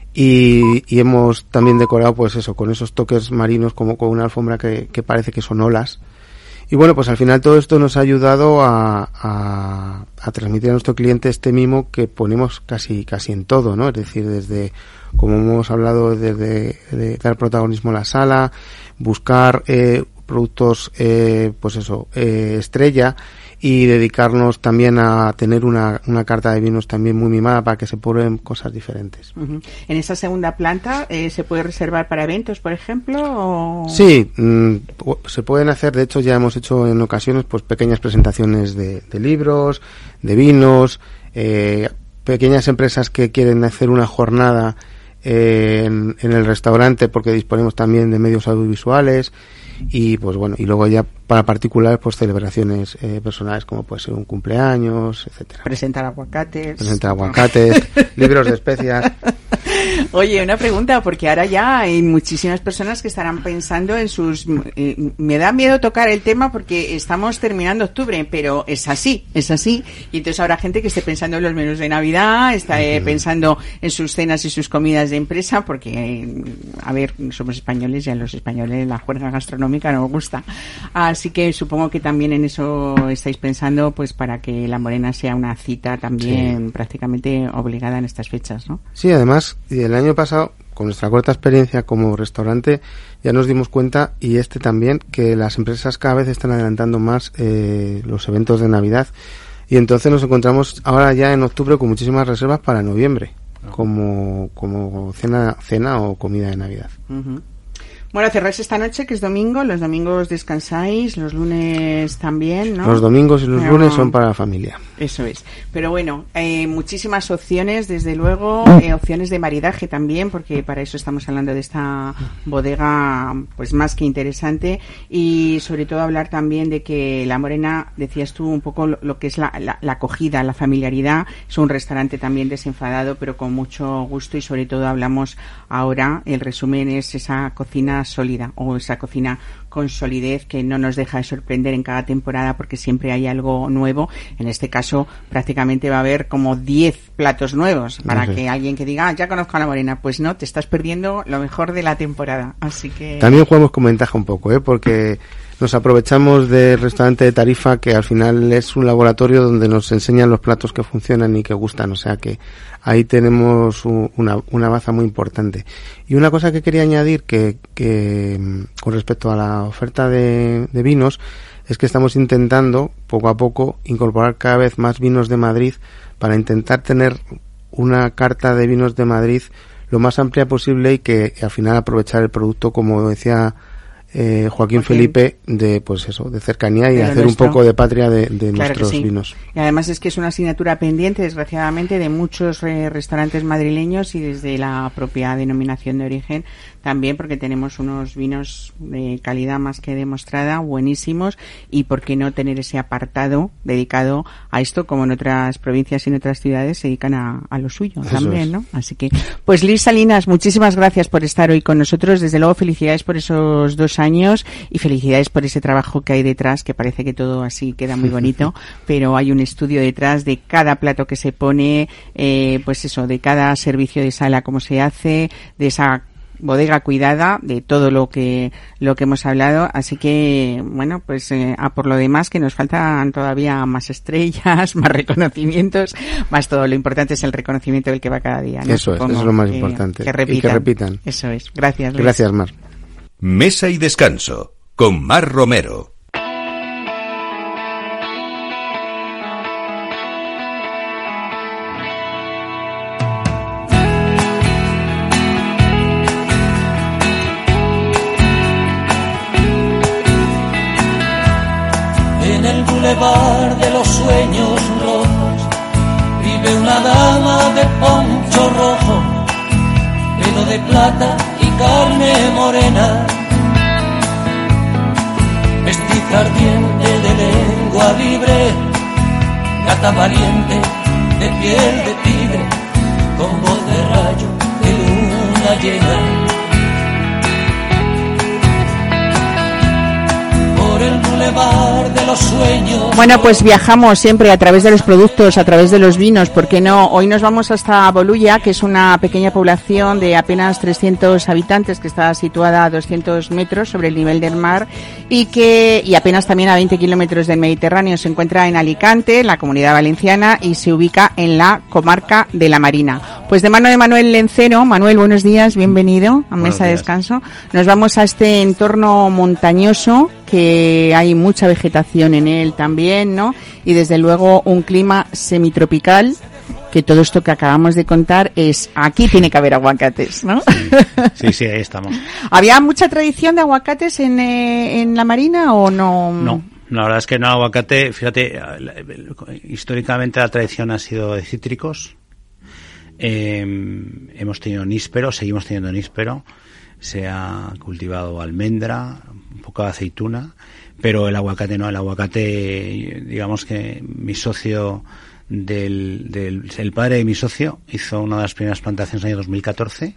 y, y hemos también decorado pues eso, con esos toques marinos, como con una alfombra que, que parece que son olas. Y bueno, pues al final todo esto nos ha ayudado a, a, a transmitir a nuestro cliente este mimo que ponemos casi casi en todo, ¿no? Es decir, desde, como hemos hablado, desde de dar protagonismo a la sala, buscar eh, productos, eh, pues eso, eh, estrella, y dedicarnos también a tener una, una carta de vinos también muy mimada para que se prueben cosas diferentes. Uh-huh. En esa segunda planta, eh, ¿se puede reservar para eventos, por ejemplo? O... Sí, mmm, se pueden hacer, de hecho ya hemos hecho en ocasiones pues pequeñas presentaciones de, de libros, de vinos, eh, pequeñas empresas que quieren hacer una jornada eh, en, en el restaurante, porque disponemos también de medios audiovisuales. Y pues bueno, y luego ya para particulares pues celebraciones eh, personales, como puede ser un cumpleaños, etcétera. Presentar aguacates. Presentar aguacates, libros de especias. Oye, una pregunta, porque ahora ya hay muchísimas personas que estarán pensando en sus... Eh, me da miedo tocar el tema porque estamos terminando octubre, pero es así, es así. Y entonces habrá gente que esté pensando en los menús de Navidad, está eh, pensando en sus cenas y sus comidas de empresa, porque, eh, a ver, somos españoles y a los españoles la juerga gastronómica nos gusta. Así que supongo que también en eso estáis pensando, pues para que la Morena sea una cita también sí. prácticamente obligada en estas fechas, ¿no? Sí, además, el año pasado, con nuestra corta experiencia como restaurante, ya nos dimos cuenta, y este también, que las empresas cada vez están adelantando más eh, los eventos de Navidad, y entonces nos encontramos ahora ya en octubre con muchísimas reservas para noviembre, uh-huh. como como cena cena o comida de Navidad. Uh-huh. Bueno, cerráis esta noche, que es domingo. Los domingos descansáis, los lunes también, ¿no? Los domingos y los Pero, lunes son para la familia. Eso es. Pero bueno, eh, muchísimas opciones, desde luego, eh, opciones de maridaje también, porque para eso estamos hablando de esta bodega, pues más que interesante. Y sobre todo hablar también de que La Morena, decías tú un poco lo, lo que es la, la, la acogida, la familiaridad. Es un restaurante también desenfadado, pero con mucho gusto, y sobre todo hablamos ahora, el resumen es esa cocina sólida, o esa cocina con solidez que no nos deja de sorprender en cada temporada, porque siempre hay algo nuevo. En este caso prácticamente va a haber como diez platos nuevos para no sé. que alguien que diga, ah, ya conozco a La Morena, pues no, te estás perdiendo lo mejor de la temporada. Así que también jugamos con ventaja un poco, ¿eh? Porque nos aprovechamos del restaurante de Tarifa, que al final es un laboratorio donde nos enseñan los platos que funcionan y que gustan, o sea que ahí tenemos una, una baza muy importante. Y una cosa que quería añadir, que, que con respecto a la oferta de, de vinos, es que estamos intentando poco a poco incorporar cada vez más vinos de Madrid, para intentar tener una carta de vinos de Madrid lo más amplia posible, y que al final aprovechar el producto, como decía Eh, Joaquín okay. Felipe, de pues eso, de cercanía, y de hacer nuestro. un poco de patria de, de claro nuestros sí. vinos. Y además es que es una asignatura pendiente, desgraciadamente, de muchos eh, restaurantes madrileños, y desde la propia denominación de origen también, porque tenemos unos vinos de calidad más que demostrada, buenísimos, y por qué no tener ese apartado dedicado a esto, como en otras provincias y en otras ciudades se dedican a, a lo suyo eso también, es. ¿no? Así que, pues Liz Salinas, muchísimas gracias por estar hoy con nosotros. Desde luego, felicidades por esos dos años, y felicidades por ese trabajo que hay detrás, que parece que todo así queda muy bonito, pero hay un estudio detrás de cada plato que se pone, eh, pues eso, de cada servicio de sala, cómo se hace, de esa bodega cuidada, de todo lo que lo que hemos hablado. Así que, bueno, pues eh, a por lo demás, que nos faltan todavía más estrellas, más reconocimientos, más todo. Lo importante es el reconocimiento del que va cada día, ¿no? Eso es, eso es lo más que, importante. Que repitan. Y que repitan. Eso es. Gracias, Luis. Gracias, Mar. Mesa y descanso con Mar Romero. En el bulevar de los sueños rojos vive una dama de poncho rojo, pelo de plata y carne morena, mestiza ardiente de lengua libre, gata valiente de piel de tigre, con voz de rayo de luna llena. El bulevar de los sueños. Bueno, pues viajamos siempre a través de los productos, a través de los vinos, ¿por qué no? Hoy nos vamos hasta Bolulla, que es una pequeña población de apenas trescientos habitantes, que está situada a doscientos metros sobre el nivel del mar y que y apenas también a veinte kilómetros del Mediterráneo. Se encuentra en Alicante, en la Comunidad Valenciana, y se ubica en la comarca de La Marina. Pues de mano de Manuel Lencero. Manuel, buenos días, bienvenido a Mesa de Descanso. Nos vamos a este entorno montañoso, que hay mucha vegetación en él también, ¿no? Y desde luego un clima semitropical, que todo esto que acabamos de contar es, aquí tiene que haber aguacates, ¿no? Sí, sí, ahí estamos. ¿Había mucha tradición de aguacates en, eh, en La Marina o no? No, la verdad es que no, aguacate, fíjate, históricamente la tradición ha sido de cítricos. Eh, hemos tenido níspero, seguimos teniendo níspero, se ha cultivado almendra, un poco de aceituna, pero el aguacate no, el aguacate, digamos que mi socio del, del el padre de mi socio hizo una de las primeras plantaciones en el año dos mil catorce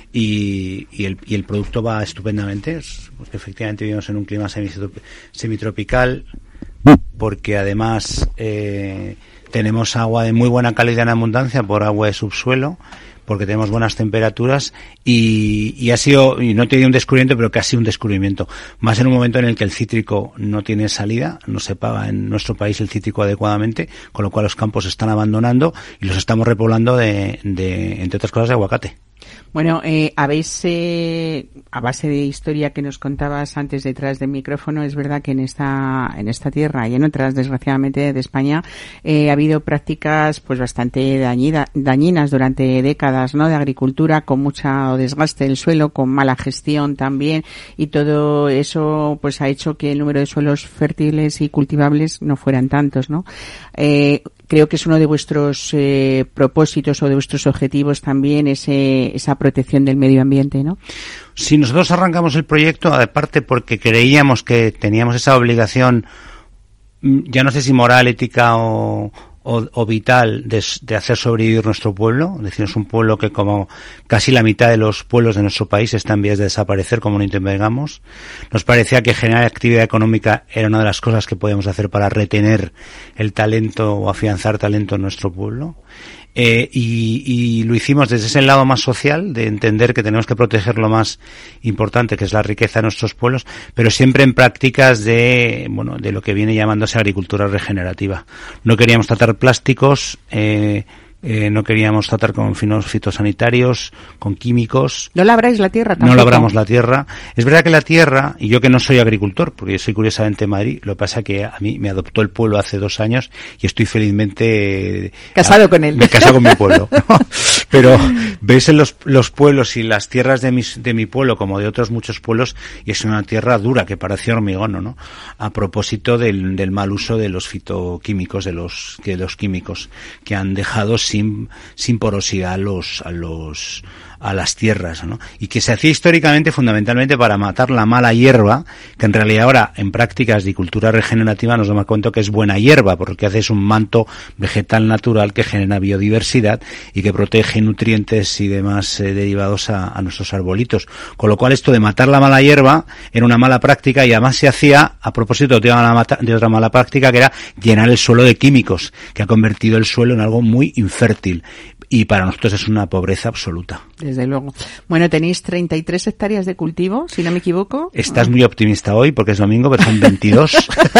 y, y, el, y el producto va estupendamente, porque efectivamente vivimos en un clima semitropical, porque además eh, tenemos agua de muy buena calidad en abundancia por agua de subsuelo, porque tenemos buenas temperaturas y, y ha sido, y no he tenido un descubrimiento, pero que ha sido un descubrimiento. Más en un momento en el que el cítrico no tiene salida, no se paga en nuestro país el cítrico adecuadamente, con lo cual los campos se están abandonando y los estamos repoblando de, de entre otras cosas, de aguacate. Bueno, eh, habéis, eh, a base de historia que nos contabas antes detrás del micrófono, es verdad que en esta, en esta tierra y en otras, desgraciadamente, de España, eh, ha habido prácticas, pues, bastante dañida, dañinas durante décadas, ¿no? De agricultura, con mucho desgaste del suelo, con mala gestión también, y todo eso, pues, ha hecho que el número de suelos fértiles y cultivables no fueran tantos, ¿no? Eh, Creo que es uno de vuestros eh, propósitos o de vuestros objetivos también ese, esa protección del medio ambiente, ¿no? Sí, nosotros arrancamos el proyecto, aparte porque creíamos que teníamos esa obligación, ya no sé si moral, ética o, o, o vital, de, de hacer sobrevivir nuestro pueblo. Es decir, es un pueblo que, como casi la mitad de los pueblos de nuestro país, está en vías de desaparecer, como no intervengamos. Nos parecía que generar actividad económica era una de las cosas que podíamos hacer para retener el talento o afianzar talento en nuestro pueblo. Eh, y, y lo hicimos desde ese lado más social, de entender que tenemos que proteger lo más importante, que es la riqueza de nuestros pueblos, pero siempre en prácticas de, bueno, de lo que viene llamándose agricultura regenerativa. No queríamos tratar plásticos, eh, Eh, no queríamos tratar con finos fitosanitarios, con químicos. ¿No labráis la tierra tampoco? No labramos la tierra. Es verdad que la tierra, y yo que no soy agricultor, porque yo soy curiosamente de Madrid, lo que pasa es que a mí me adoptó el pueblo hace dos años y estoy felizmente... Casado a, con él. Me he casado con mi pueblo. Pero ves en los, los pueblos y las tierras de, mis, de mi pueblo, como de otros muchos pueblos, y es una tierra dura que parece hormigón, ¿no? A propósito del, del mal uso de los fitoquímicos, de los, de los químicos, que han dejado sin, sin porosidad a los, a los, a las tierras, ¿no? Y que se hacía históricamente fundamentalmente para matar la mala hierba, que en realidad ahora en prácticas de cultura regenerativa nos damos cuenta que es buena hierba, porque lo que hace es un manto vegetal natural que genera biodiversidad y que protege nutrientes y demás eh, derivados a, a nuestros arbolitos. Con lo cual esto de matar la mala hierba era una mala práctica, y además se hacía a propósito de, una mata, de otra mala práctica, que era llenar el suelo de químicos, que ha convertido el suelo en algo muy infértil. Y para nosotros es una pobreza absoluta. Desde luego. Bueno, tenéis treinta y tres hectáreas de cultivo, si no me equivoco. Estás muy optimista hoy porque es domingo, pero son veintidós.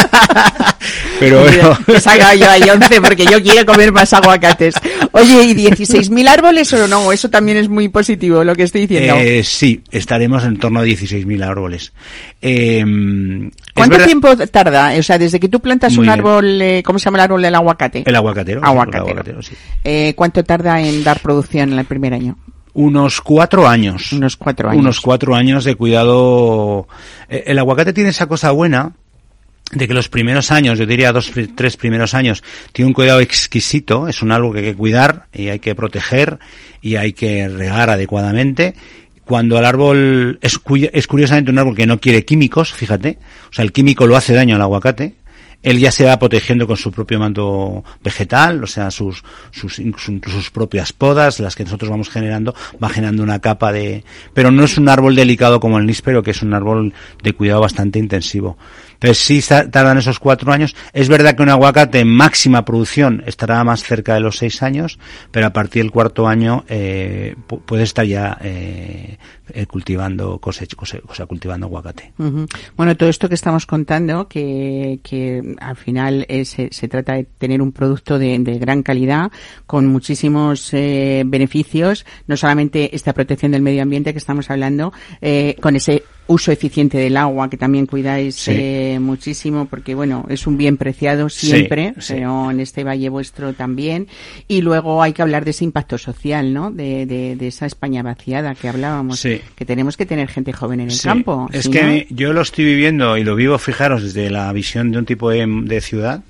Pero bueno. He sacado yo ahí once porque yo quiero comer más aguacates. Oye, ¿y dieciséis mil árboles o no? Eso también es muy positivo lo que estoy diciendo. Eh, sí, estaremos en torno a dieciséis mil árboles. Eh, ¿Cuánto tiempo tarda? O sea, desde que tú plantas un árbol, eh, ¿cómo se llama el árbol del aguacate? El aguacatero. Aguacatero. El aguacatero, sí. Eh, ¿Cuánto tarda en dar producción en el primer año? Unos cuatro años. Unos cuatro años. Unos cuatro años de cuidado. El aguacate tiene esa cosa buena, de que los primeros años, yo diría dos, tres primeros años, tiene un cuidado exquisito, es un árbol que hay que cuidar y hay que proteger y hay que regar adecuadamente. Cuando el árbol es, es curiosamente un árbol que no quiere químicos, fíjate, o sea, el químico lo hace daño al aguacate. Él ya se va protegiendo con su propio manto vegetal, o sea, sus, sus, incluso sus propias podas, las que nosotros vamos generando, va generando una capa de, pero no es un árbol delicado como el níspero, que es un árbol de cuidado bastante intensivo. Entonces sí tardan esos cuatro años. Es verdad que un aguacate en máxima producción estará más cerca de los seis años, pero a partir del cuarto año eh, puede estar ya eh, cultivando cosecha, o sea, cultivando aguacate. Uh-huh. Bueno, todo esto que estamos contando, que, que al final eh, se, se trata de tener un producto de, de gran calidad, con muchísimos eh, beneficios, no solamente esta protección del medio ambiente que estamos hablando, eh, con ese uso eficiente del agua, que también cuidáis sí. eh, muchísimo, porque bueno, es un bien preciado siempre, sí, sí. pero en este valle vuestro también. Y luego hay que hablar de ese impacto social, ¿no? De, de, de esa España vaciada que hablábamos, sí. que tenemos que tener gente joven en el sí. campo. Es ¿sí, que no? yo lo estoy viviendo y lo vivo, fijaros, desde la visión de un tipo de, de ciudad.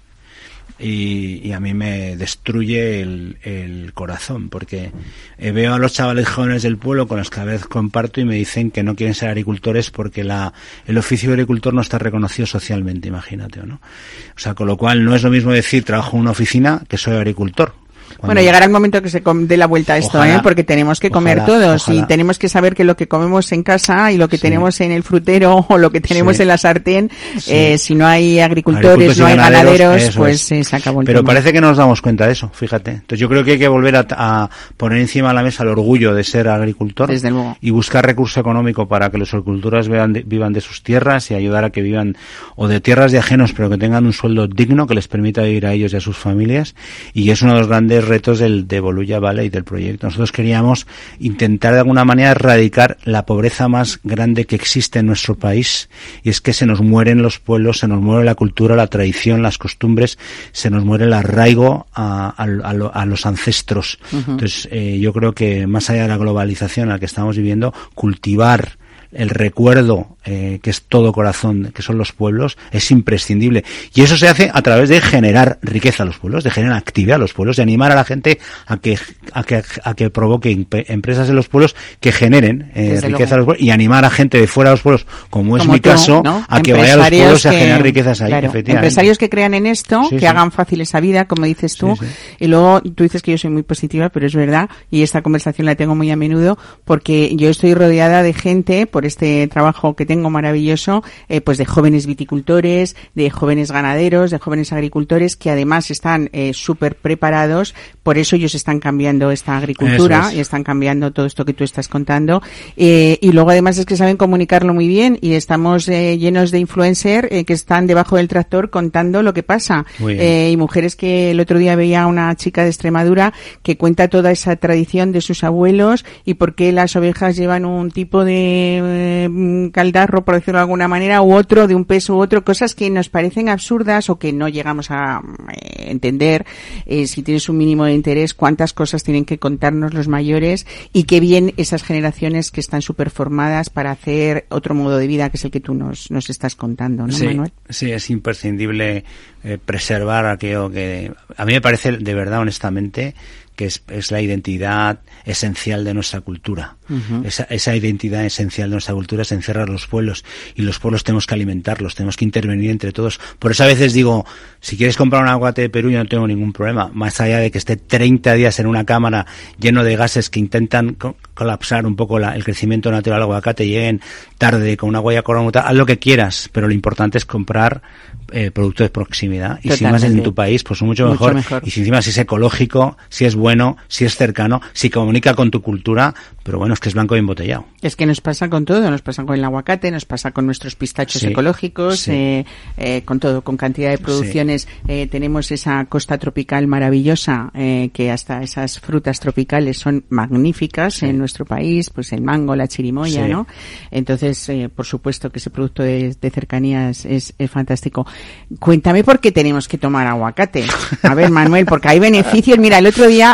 Y, y a mí me destruye el, el corazón, porque eh, veo a los chavales jóvenes del pueblo con los que a veces comparto y me dicen que no quieren ser agricultores porque la el oficio de agricultor no está reconocido socialmente, imagínate, ¿no? O sea, con lo cual no es lo mismo decir trabajo en una oficina que soy agricultor. Cuando... Bueno, llegará el momento que se dé la vuelta a esto, ojalá, ¿eh? Porque tenemos que comer ojalá, todos ojalá. Y tenemos que saber que lo que comemos en casa y lo que sí. tenemos en el frutero o lo que tenemos sí. en la sartén, sí. eh, si no hay agricultores, no hay ganaderos, ganaderos pues eh, se acabó el Pero tema. Parece que no nos damos cuenta de eso, fíjate. Entonces yo creo que hay que volver a, a poner encima de la mesa el orgullo de ser agricultor. Desde luego. Y buscar recurso económico para que los agricultores vean de, vivan de sus tierras y ayudar a que vivan o de tierras de ajenos, pero que tengan un sueldo digno que les permita vivir a ellos y a sus familias. Y es uno de los grandes retos del de Bolulla Valley del proyecto. Nosotros queríamos intentar de alguna manera erradicar la pobreza más grande que existe en nuestro país, y es que se nos mueren los pueblos, se nos muere la cultura, la tradición, las costumbres, se nos muere el arraigo a, a, a, a los ancestros. Uh-huh. Entonces eh, yo creo que más allá de la globalización en la que estamos viviendo, cultivar el recuerdo, eh, que es todo corazón, que son los pueblos, es imprescindible. Y eso se hace a través de generar riqueza a los pueblos, de generar actividad a los pueblos, de animar a la gente a que a que, a que provoque imp- empresas en los pueblos que generen eh, riqueza a los pueblos, y animar a gente de fuera de los pueblos, como es como mi tú, caso, ¿no? a que vaya a los pueblos que, a generar riquezas ahí. Claro, efectivamente. Empresarios que crean en esto, sí, que sí. hagan fácil esa vida, como dices tú, sí, sí. y luego tú dices que yo soy muy positiva, pero es verdad, y esta conversación la tengo muy a menudo, porque yo estoy rodeada de gente, por este trabajo que tengo maravilloso, eh, pues de jóvenes viticultores, de jóvenes ganaderos, de jóvenes agricultores, que además están eh, súper preparados, por eso ellos están cambiando esta agricultura es. y están cambiando todo esto que tú estás contando, eh, y luego además es que saben comunicarlo muy bien, y estamos eh, llenos de influencers eh, que están debajo del tractor contando lo que pasa, eh, y mujeres que el otro día veía a una chica de Extremadura que cuenta toda esa tradición de sus abuelos y por qué las ovejas llevan un tipo de eh, caldarro, por decirlo de alguna manera, u otro, de un peso u otro, cosas que nos parecen absurdas o que no llegamos a eh, entender. Eh, si tienes un mínimo de interés, cuántas cosas tienen que contarnos los mayores, y qué bien esas generaciones que están súper formadas para hacer otro modo de vida, que es el que tú nos, nos estás contando, ¿no, sí, Manuel? Sí, es imprescindible eh, preservar aquello que a mí me parece, de verdad, honestamente, que es, es la identidad esencial de nuestra cultura. Uh-huh. Esa, esa identidad esencial de nuestra cultura se encierra en los pueblos, y los pueblos tenemos que alimentarlos, tenemos que intervenir entre todos. Por eso a veces digo, si quieres comprar un aguacate de Perú, yo no tengo ningún problema, más allá de que esté treinta días en una cámara lleno de gases que intentan co- colapsar un poco la, el crecimiento natural del aguacate, lleguen tarde con una huella cornuda, haz lo que quieras, pero lo importante es comprar eh, producto de proximidad. Y Totalmente. Si más en tu país, pues mucho mejor. mucho mejor. Y si encima si es ecológico, si es bueno, si es cercano, si comunica con tu cultura, pero bueno, es que es blanco y embotellado. Es que nos pasa con todo, nos pasa con el aguacate, nos pasa con nuestros pistachos sí, ecológicos, sí. Eh, eh, con todo, con cantidad de producciones. Sí. Eh, tenemos esa costa tropical maravillosa, eh, que hasta esas frutas tropicales son magníficas sí. en nuestro país, pues el mango, la chirimoya, sí. ¿no? Entonces, eh, por supuesto que ese producto de, de cercanías es, es fantástico. Cuéntame por qué tenemos que tomar aguacate. A ver, Manuel, porque hay beneficios. Mira, el otro día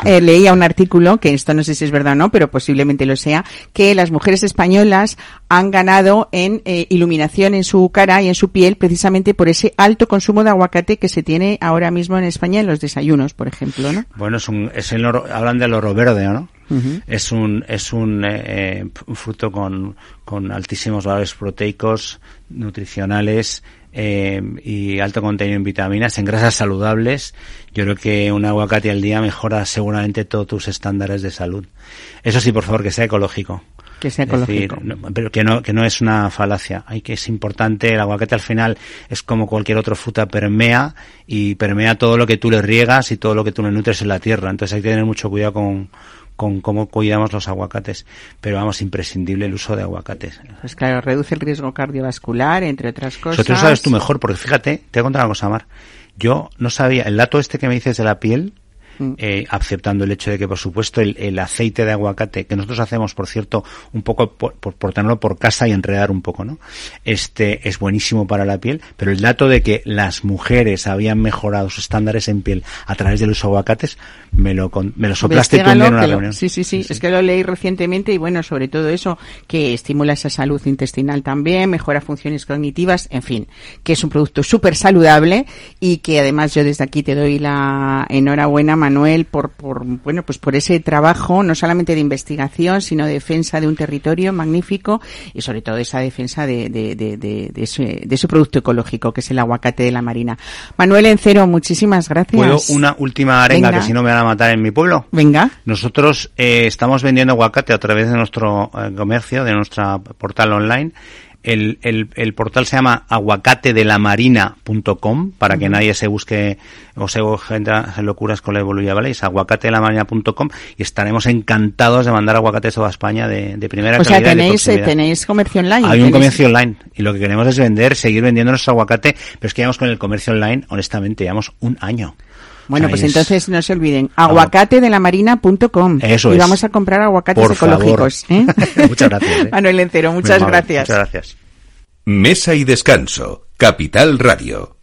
eh, leía un artículo, que esto no sé si es verdad o no, pero posiblemente lo sea, que las mujeres españolas han ganado en eh, iluminación en su cara y en su piel precisamente por ese alto consumo de aguacate que se tiene ahora mismo en España en los desayunos, por ejemplo, ¿no? Bueno, es un, es el oro, hablan del oro verde, ¿no? Uh-huh. Es un, es un, eh, un fruto con, con altísimos valores proteicos, nutricionales, eh, y alto contenido en vitaminas, en grasas saludables. Yo creo que un aguacate al día mejora seguramente todos tus estándares de salud. Eso sí, por favor, que sea ecológico. Que sea ecológico. Es decir, no, pero que no, que no es una falacia. Hay que es importante, el aguacate al final es como cualquier otra fruta, permea y permea todo lo que tú le riegas y todo lo que tú le nutres en la tierra. Entonces hay que tener mucho cuidado con, con cómo cuidamos los aguacates. Pero vamos, imprescindible el uso de aguacates. Pues claro, reduce el riesgo cardiovascular, entre otras cosas. Eso tú sabes tú mejor, porque fíjate, te voy a contar una cosa, Mar. Yo no sabía, el dato este que me dices de la piel, Eh, aceptando el hecho de que, por supuesto, el, el aceite de aguacate, que nosotros hacemos, por cierto, un poco por, por, por tenerlo por casa y enredar un poco, ¿no? Este es buenísimo para la piel, pero el dato de que las mujeres habían mejorado sus estándares en piel a través del uso de aguacates, me lo, me lo soplaste tú en una lo, reunión. Sí, sí, sí, sí, es que lo leí recientemente y bueno, sobre todo eso, que estimula esa salud intestinal también, mejora funciones cognitivas, en fin, que es un producto súper saludable y que además yo desde aquí te doy la enhorabuena, Manuel, por, por, bueno, pues por ese trabajo, no solamente de investigación, sino de defensa de un territorio magnífico y sobre todo esa defensa de, de, de, de, de, ese, de ese producto ecológico que es el aguacate de la Marina. Manuel Encero, muchísimas gracias. ¿Puedo una última arenga? Venga. Que si no me van a matar en mi pueblo? Venga. Nosotros eh, estamos vendiendo aguacate a través de nuestro eh, comercio, de nuestra portal online. El, el, el portal se llama aguacate de la marina punto com, para uh-huh. que nadie se busque o se haga locuras con la evoluya, ¿vale? Es aguacate de la marina punto com y estaremos encantados de mandar aguacates a toda España de, de primera o calidad. O sea, tenéis, de tenéis comercio online. Hay ¿tenéis? un comercio online y lo que queremos es vender, seguir vendiendo nuestro aguacate, pero es que llevamos con el comercio online, honestamente, llevamos un año. Bueno, o sea, pues es... entonces no se olviden, aguacate de la marina punto com. Eso y es. vamos a comprar aguacates Por ecológicos. ¿eh? Muchas gracias. ¿eh? Manuel Encero, muchas Muy gracias. Muchas gracias. Mesa y Descanso, Capital Radio.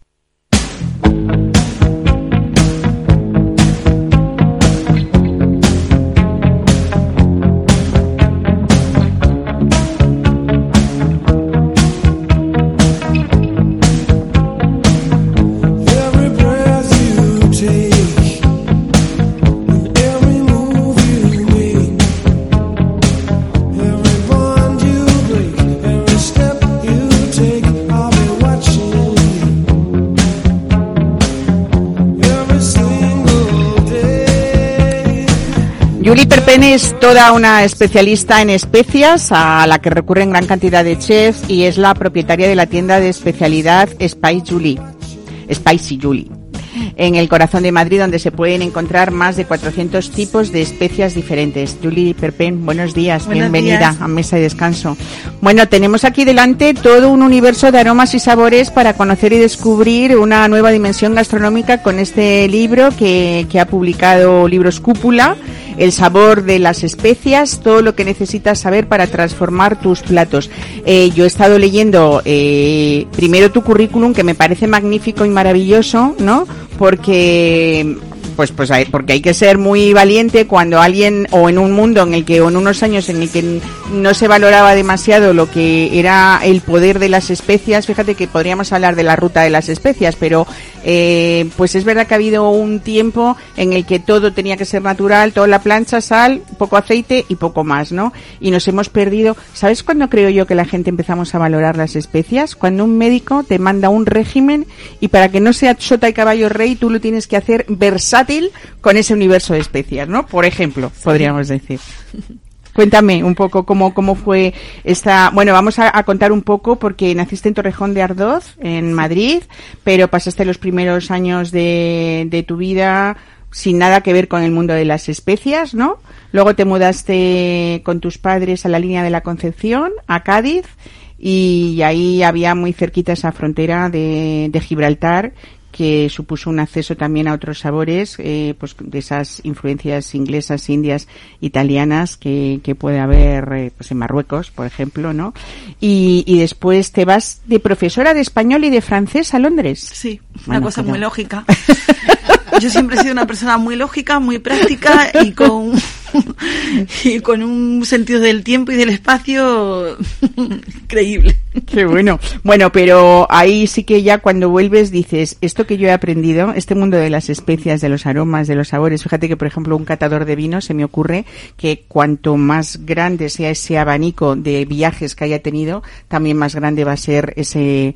Julie Perpen es toda una especialista en especias a la que recurren gran cantidad de chefs y es la propietaria de la tienda de especialidad Spice Julie, Spicy Julie, en el corazón de Madrid, donde se pueden encontrar más de cuatrocientos tipos de especias diferentes. Julie Perpen, buenos días, buenos bienvenida días. a Mesa y Descanso. Bueno, tenemos aquí delante todo un universo de aromas y sabores para conocer y descubrir una nueva dimensión gastronómica con este libro que, que ha publicado Libros Cúpula, El sabor de las especias, todo lo que necesitas saber para transformar tus platos. Eh, yo he estado leyendo eh, primero tu currículum, que me parece magnífico y maravilloso, ¿no? Porque pues pues hay, porque hay que ser muy valiente cuando alguien, o en un mundo en el que, o en unos años en el que no se valoraba demasiado lo que era el poder de las especias. Fíjate que podríamos hablar de la ruta de las especias, pero eh, pues es verdad que ha habido un tiempo en el que todo tenía que ser natural, toda la plancha, sal, poco aceite y poco más, ¿no? Y nos hemos perdido. ¿Sabes cuándo creo yo que la gente empezamos a valorar las especias? Cuando un médico te manda un régimen y para que no sea sota y caballo rey, tú lo tienes que hacer versátil con ese universo de especias, ¿no? Por ejemplo, podríamos decir. Cuéntame un poco cómo cómo fue esta... Bueno, vamos a, a contar un poco porque naciste en Torrejón de Ardoz, en Madrid, pero pasaste los primeros años de, de tu vida sin nada que ver con el mundo de las especias, ¿no? Luego te mudaste con tus padres a la línea de la Concepción, a Cádiz, y ahí había muy cerquita esa frontera de, de Gibraltar, que supuso un acceso también a otros sabores, eh, pues de esas influencias inglesas, indias, italianas que, que puede haber eh, pues en Marruecos, por ejemplo, ¿no? Y, y después te vas de profesora de español y de francés a Londres. Sí, una bueno, cosa pero... muy lógica. yo siempre he sido una persona muy lógica, muy práctica y con y con un sentido del tiempo y del espacio increíble. Qué bueno. Bueno, pero ahí sí que ya cuando vuelves dices, esto que yo he aprendido, este mundo de las especias, de los aromas, de los sabores, fíjate que por ejemplo un catador de vino se me ocurre que cuanto más grande sea ese abanico de viajes que haya tenido, también más grande va a ser ese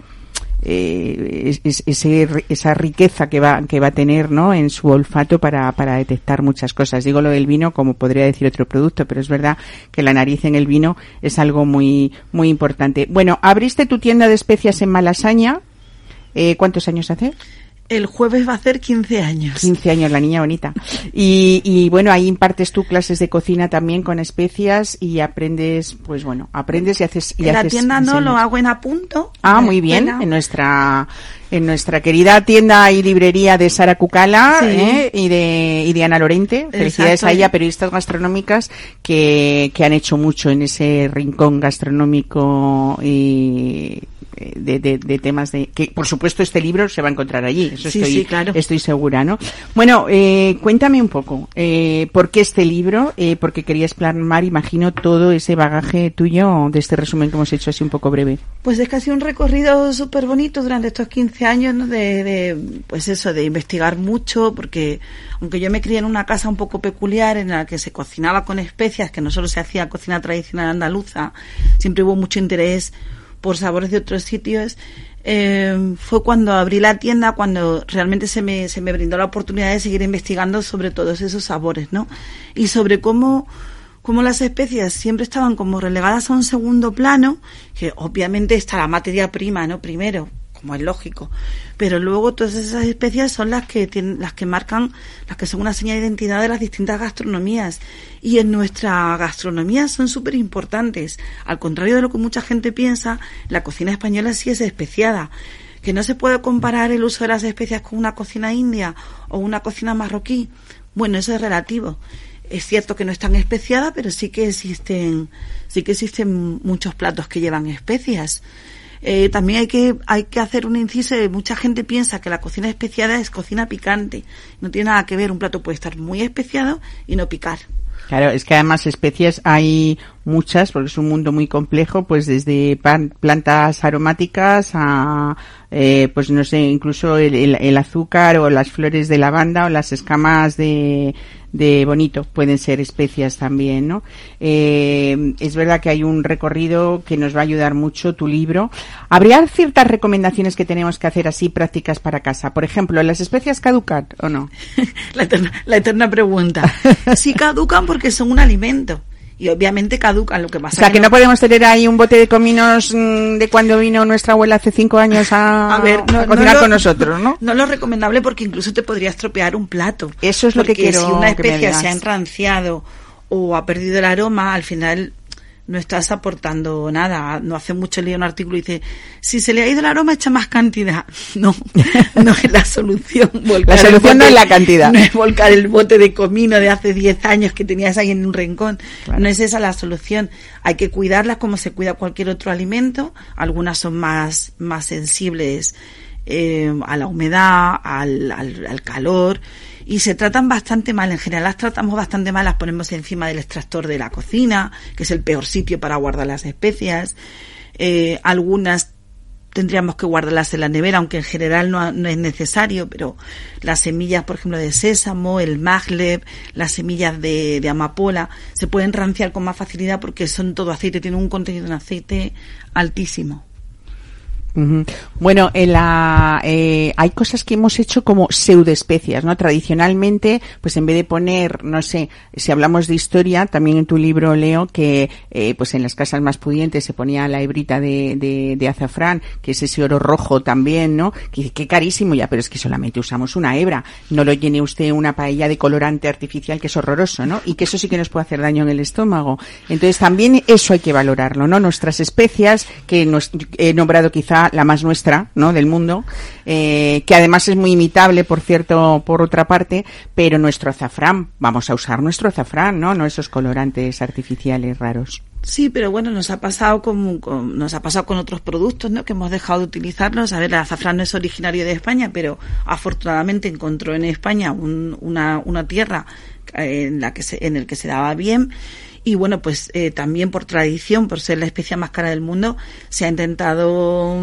Eh, es, ese, esa riqueza que va que va a tener, ¿no?, en su olfato para, para detectar muchas cosas. Digo lo del vino como podría decir otro producto, pero es verdad que la nariz en el vino es algo muy muy importante. Bueno, abriste tu tienda de especias en Malasaña. Eh, ¿Cuántos años hace? El jueves va a hacer quince años. quince años, la niña bonita. Y, y bueno, ahí impartes tú clases de cocina también con especias y aprendes, pues bueno, aprendes y haces... Y en haces la tienda no, enseñas. Lo hago en Apunto. Ah, muy bien, en nuestra en nuestra querida tienda y librería de Sara Cucala, sí. ¿eh? y de y de Ana Lorente. Felicidades Exacto. a ella, periodistas gastronómicas que, que han hecho mucho en ese rincón gastronómico y... De, de, de temas de que por supuesto este libro se va a encontrar allí, eso sí, estoy sí, claro. estoy segura, ¿no? Bueno, eh, cuéntame un poco eh, ¿por qué este libro? Eh, porque querías plasmar, imagino, todo ese bagaje tuyo de este resumen que hemos hecho así un poco breve. Pues es que ha sido un recorrido súper bonito durante estos quince años, ¿no? de, de pues eso, de investigar mucho, porque aunque yo me crié en una casa un poco peculiar en la que se cocinaba con especias, que no solo se hacía cocina tradicional andaluza, siempre hubo mucho interés por sabores de otros sitios. Eh, fue cuando abrí la tienda, cuando realmente se me, se me brindó la oportunidad de seguir investigando sobre todos esos sabores, ¿no? Y sobre cómo, cómo las especias siempre estaban como relegadas a un segundo plano, que obviamente está la materia prima, ¿no? Primero, como es lógico, pero luego todas esas especias son las que tienen, las que marcan, las que son una señal de identidad de las distintas gastronomías, y en nuestra gastronomía son súper importantes. Al contrario de lo que mucha gente piensa, la cocina española sí es especiada, que no se puede comparar el uso de las especias con una cocina india o una cocina marroquí. Bueno, eso es relativo. Es cierto que no es tan especiada, pero sí que existen, sí que existen muchos platos que llevan especias. Eh, también hay que hay que hacer un inciso. Mucha gente piensa que la cocina especiada es cocina picante. No tiene nada que ver. Un plato puede estar muy especiado y no picar. Claro, es que además especies hay muchas, porque es un mundo muy complejo, pues desde pan, plantas aromáticas a, eh, pues no sé, incluso el, el, el azúcar o las flores de lavanda o las escamas de, de bonito pueden ser especias también, ¿no? Eh, es verdad que hay un recorrido que nos va a ayudar mucho tu libro. ¿Habría ciertas recomendaciones que tenemos que hacer así prácticas para casa? Por ejemplo, ¿las especias caducan o no? La eterna, la eterna pregunta. Sí caducan porque son un alimento. Y obviamente caducan, lo que pasa. O sea, que, que no, no podemos tener ahí un bote de cominos mmm, de cuando vino nuestra abuela hace cinco años a, a, ver, no, a cocinar no lo, con nosotros, ¿no? No es lo recomendable porque incluso te podría estropear un plato. Eso es lo que quiero. Porque si una especia se ha enranciado o ha perdido el aroma, al final no estás aportando nada. No hace mucho leí un artículo y dice, si se le ha ido el aroma, echa más cantidad. No, no es la solución. La solución bote, no es la cantidad. No es volcar el bote de comino de hace diez años que tenías ahí en un rincón. Claro. No es esa la solución. Hay que cuidarlas como se cuida cualquier otro alimento. Algunas son más, más sensibles eh, a la humedad, al, al, al calor. Y se tratan bastante mal, en general las tratamos bastante mal, las ponemos encima del extractor de la cocina, que es el peor sitio para guardar las especias. Eh, algunas tendríamos que guardarlas en la nevera, aunque en general no, no es necesario, pero las semillas, por ejemplo, de sésamo, el magleb, las semillas de, de amapola, se pueden ranciar con más facilidad porque son todo aceite, tienen un contenido en aceite altísimo. Uh-huh. Bueno, en la, eh, hay cosas que hemos hecho como pseudoespecias, ¿no? Tradicionalmente, pues en vez de poner, no sé, si hablamos de historia, también en tu libro leo que, eh, pues en las casas más pudientes se ponía la hebrita de, de, de azafrán, que es ese oro rojo también, ¿no? Que qué carísimo ya, pero es que solamente usamos una hebra. No lo llene usted una paella de colorante artificial, que es horroroso, ¿no? Y que eso sí que nos puede hacer daño en el estómago. Entonces también eso hay que valorarlo, ¿no? Nuestras especias, que nos he nombrado quizá quizá la más nuestra, ¿no?, del mundo, eh, que además es muy imitable, por cierto, por otra parte, pero nuestro azafrán, vamos a usar nuestro azafrán, ¿no?, no esos colorantes artificiales raros. Sí, pero bueno, nos ha pasado con, con nos ha pasado con otros productos, ¿no?, que hemos dejado de utilizarlos. A ver, el azafrán no es originario de España, pero afortunadamente encontró en España un, una, una tierra en la que se, en el que se daba bien. Y bueno, pues eh, también por tradición, por ser la especia más cara del mundo, se ha intentado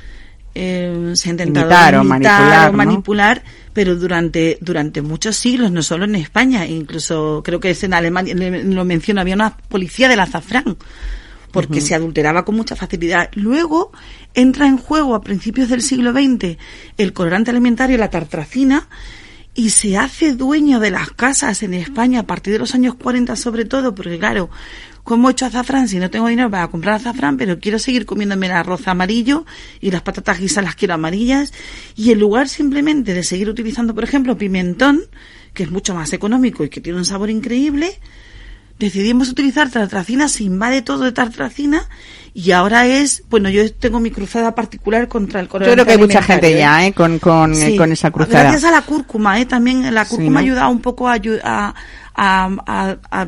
eh, se ha intentado imitar, o manipular, o manipular, ¿no?, pero durante durante muchos siglos, no solo en España, incluso creo que es en Alemania, lo menciono, había una policía del azafrán, porque uh-huh. se adulteraba con mucha facilidad. Luego entra en juego a principios del siglo veinte el colorante alimentario, la tartracina, y se hace dueño de las casas en España a partir de los años cuarenta sobre todo, porque claro, ¿cómo he hecho azafrán si no tengo dinero para comprar azafrán, pero quiero seguir comiéndome el arroz amarillo y las patatas guisas las quiero amarillas? Y en lugar simplemente de seguir utilizando, por ejemplo, pimentón, que es mucho más económico y que tiene un sabor increíble, decidimos utilizar tartracina, se invade todo de tartracina, y ahora es, bueno, yo tengo mi cruzada particular contra el colorante. Yo creo que hay mucha gente ya, ¿eh? Con, con, sí, con esa cruzada. Gracias a la cúrcuma, ¿eh? También la cúrcuma, sí, ¿no?, ha ayudado un poco a, a, a, a, a,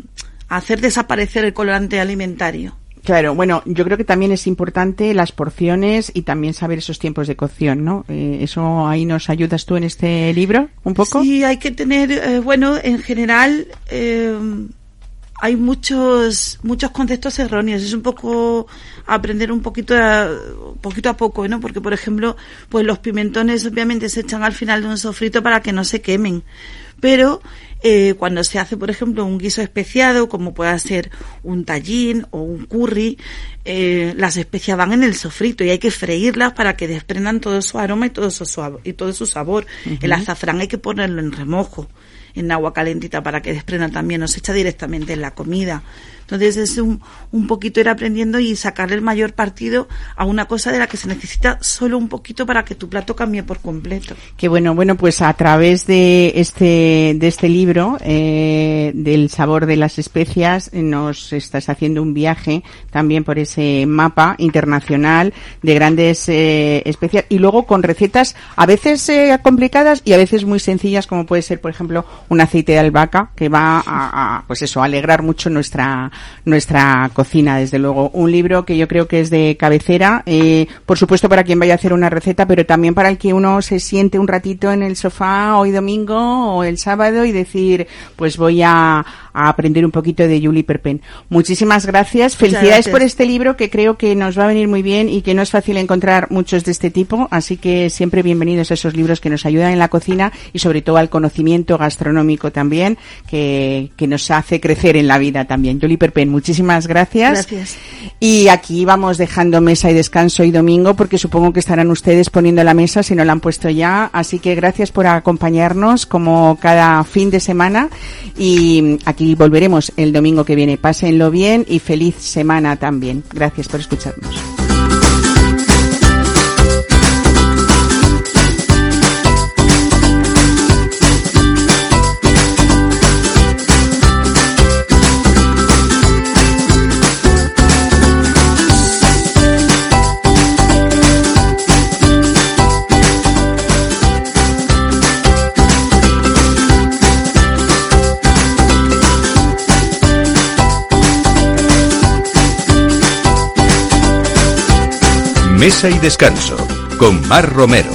a hacer desaparecer el colorante alimentario. Claro, bueno, yo creo que también es importante las porciones y también saber esos tiempos de cocción, ¿no? Eh, ¿Eso ahí nos ayudas tú en este libro un poco? Sí, hay que tener, eh, bueno, en general... Eh, hay muchos muchos conceptos erróneos, es un poco aprender un poquito a, poquito a poco, ¿no? Porque, por ejemplo, pues los pimentones obviamente se echan al final de un sofrito para que no se quemen, pero eh, cuando se hace, por ejemplo, un guiso especiado, como pueda ser un tallín o un curry, eh, las especias van en el sofrito y hay que freírlas para que desprendan todo su aroma y todo su, y todo su sabor. Uh-huh. El azafrán hay que ponerlo en remojo, en agua calentita, para que desprenda también, no se echa directamente en la comida. Entonces es un, un poquito ir aprendiendo y sacarle el mayor partido a una cosa de la que se necesita solo un poquito para que tu plato cambie por completo. Qué bueno, bueno, pues a través de este de este libro, eh, del sabor de las especias, nos estás haciendo un viaje también por ese mapa internacional de grandes eh, especias, y luego con recetas a veces eh, complicadas y a veces muy sencillas, como puede ser, por ejemplo, un aceite de albahaca que va a, a pues eso, a alegrar mucho nuestra nuestra cocina, desde luego. Un libro que yo creo que es de cabecera, eh, por supuesto para quien vaya a hacer una receta, pero también para el que uno se siente un ratito en el sofá hoy domingo o el sábado y decir, pues voy a, a aprender un poquito de Julie Perpen. Muchísimas gracias, felicidades gracias. por este libro, que creo que nos va a venir muy bien y que no es fácil encontrar muchos de este tipo, así que siempre bienvenidos a esos libros que nos ayudan en la cocina y sobre todo al conocimiento gastronómico también, que, que nos hace crecer en la vida también. Julie Perpen, muchísimas gracias. Gracias. Y aquí vamos dejando mesa y descanso hoy domingo, porque supongo que estarán ustedes poniendo la mesa si no la han puesto ya, así que gracias por acompañarnos como cada fin de semana, y aquí volveremos el domingo que viene. Pásenlo bien y feliz semana también. Gracias por escucharnos. Mesa y descanso con Mar Romero.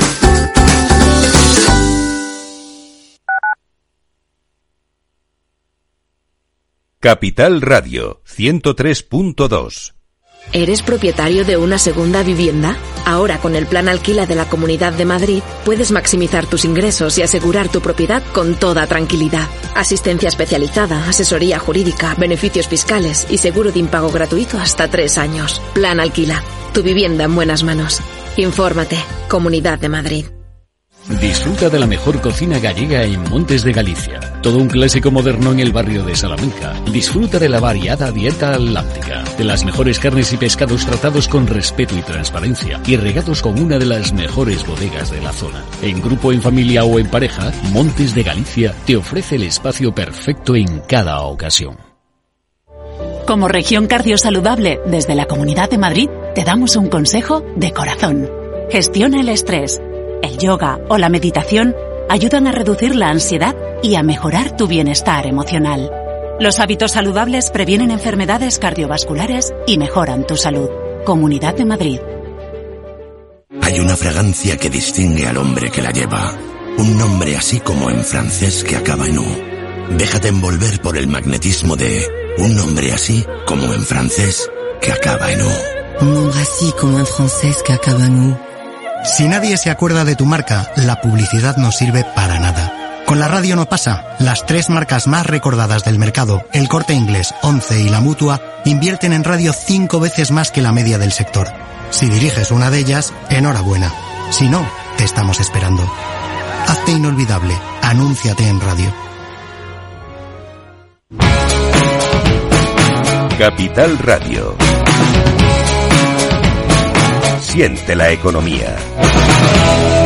Capital Radio ciento tres punto dos. ¿Eres propietario de una segunda vivienda? Ahora, con el Plan Alquila de la Comunidad de Madrid, puedes maximizar tus ingresos y asegurar tu propiedad con toda tranquilidad. Asistencia especializada, asesoría jurídica, beneficios fiscales y seguro de impago gratuito hasta tres años. Plan Alquila. Tu vivienda en buenas manos. Infórmate. Comunidad de Madrid. Disfruta de la mejor cocina gallega en Montes de Galicia. Todo un clásico moderno en el barrio de Salamanca. Disfruta de la variada dieta atlántica, de las mejores carnes y pescados tratados con respeto y transparencia y regados con una de las mejores bodegas de la zona. En grupo, en familia o en pareja, Montes de Galicia te ofrece el espacio perfecto en cada ocasión. Como región cardiosaludable desde la Comunidad de Madrid, te damos un consejo de corazón. Gestiona el estrés. El yoga o la meditación ayudan a reducir la ansiedad y a mejorar tu bienestar emocional. Los hábitos saludables previenen enfermedades cardiovasculares y mejoran tu salud. Comunidad de Madrid. Hay una fragancia que distingue al hombre que la lleva. Un nombre así como en francés que acaba en U. Déjate envolver por el magnetismo de un nombre así como en francés que acaba en U. Un nombre así como en francés que acaba en U. Si nadie se acuerda de tu marca, la publicidad no sirve para nada. Con la radio no pasa. Las tres marcas más recordadas del mercado, El Corte Inglés, Once y La Mutua, invierten en radio cinco veces más que la media del sector. Si diriges una de ellas, enhorabuena. Si no, te estamos esperando. Hazte inolvidable. Anúnciate en radio. Capital Radio. Siente la economía.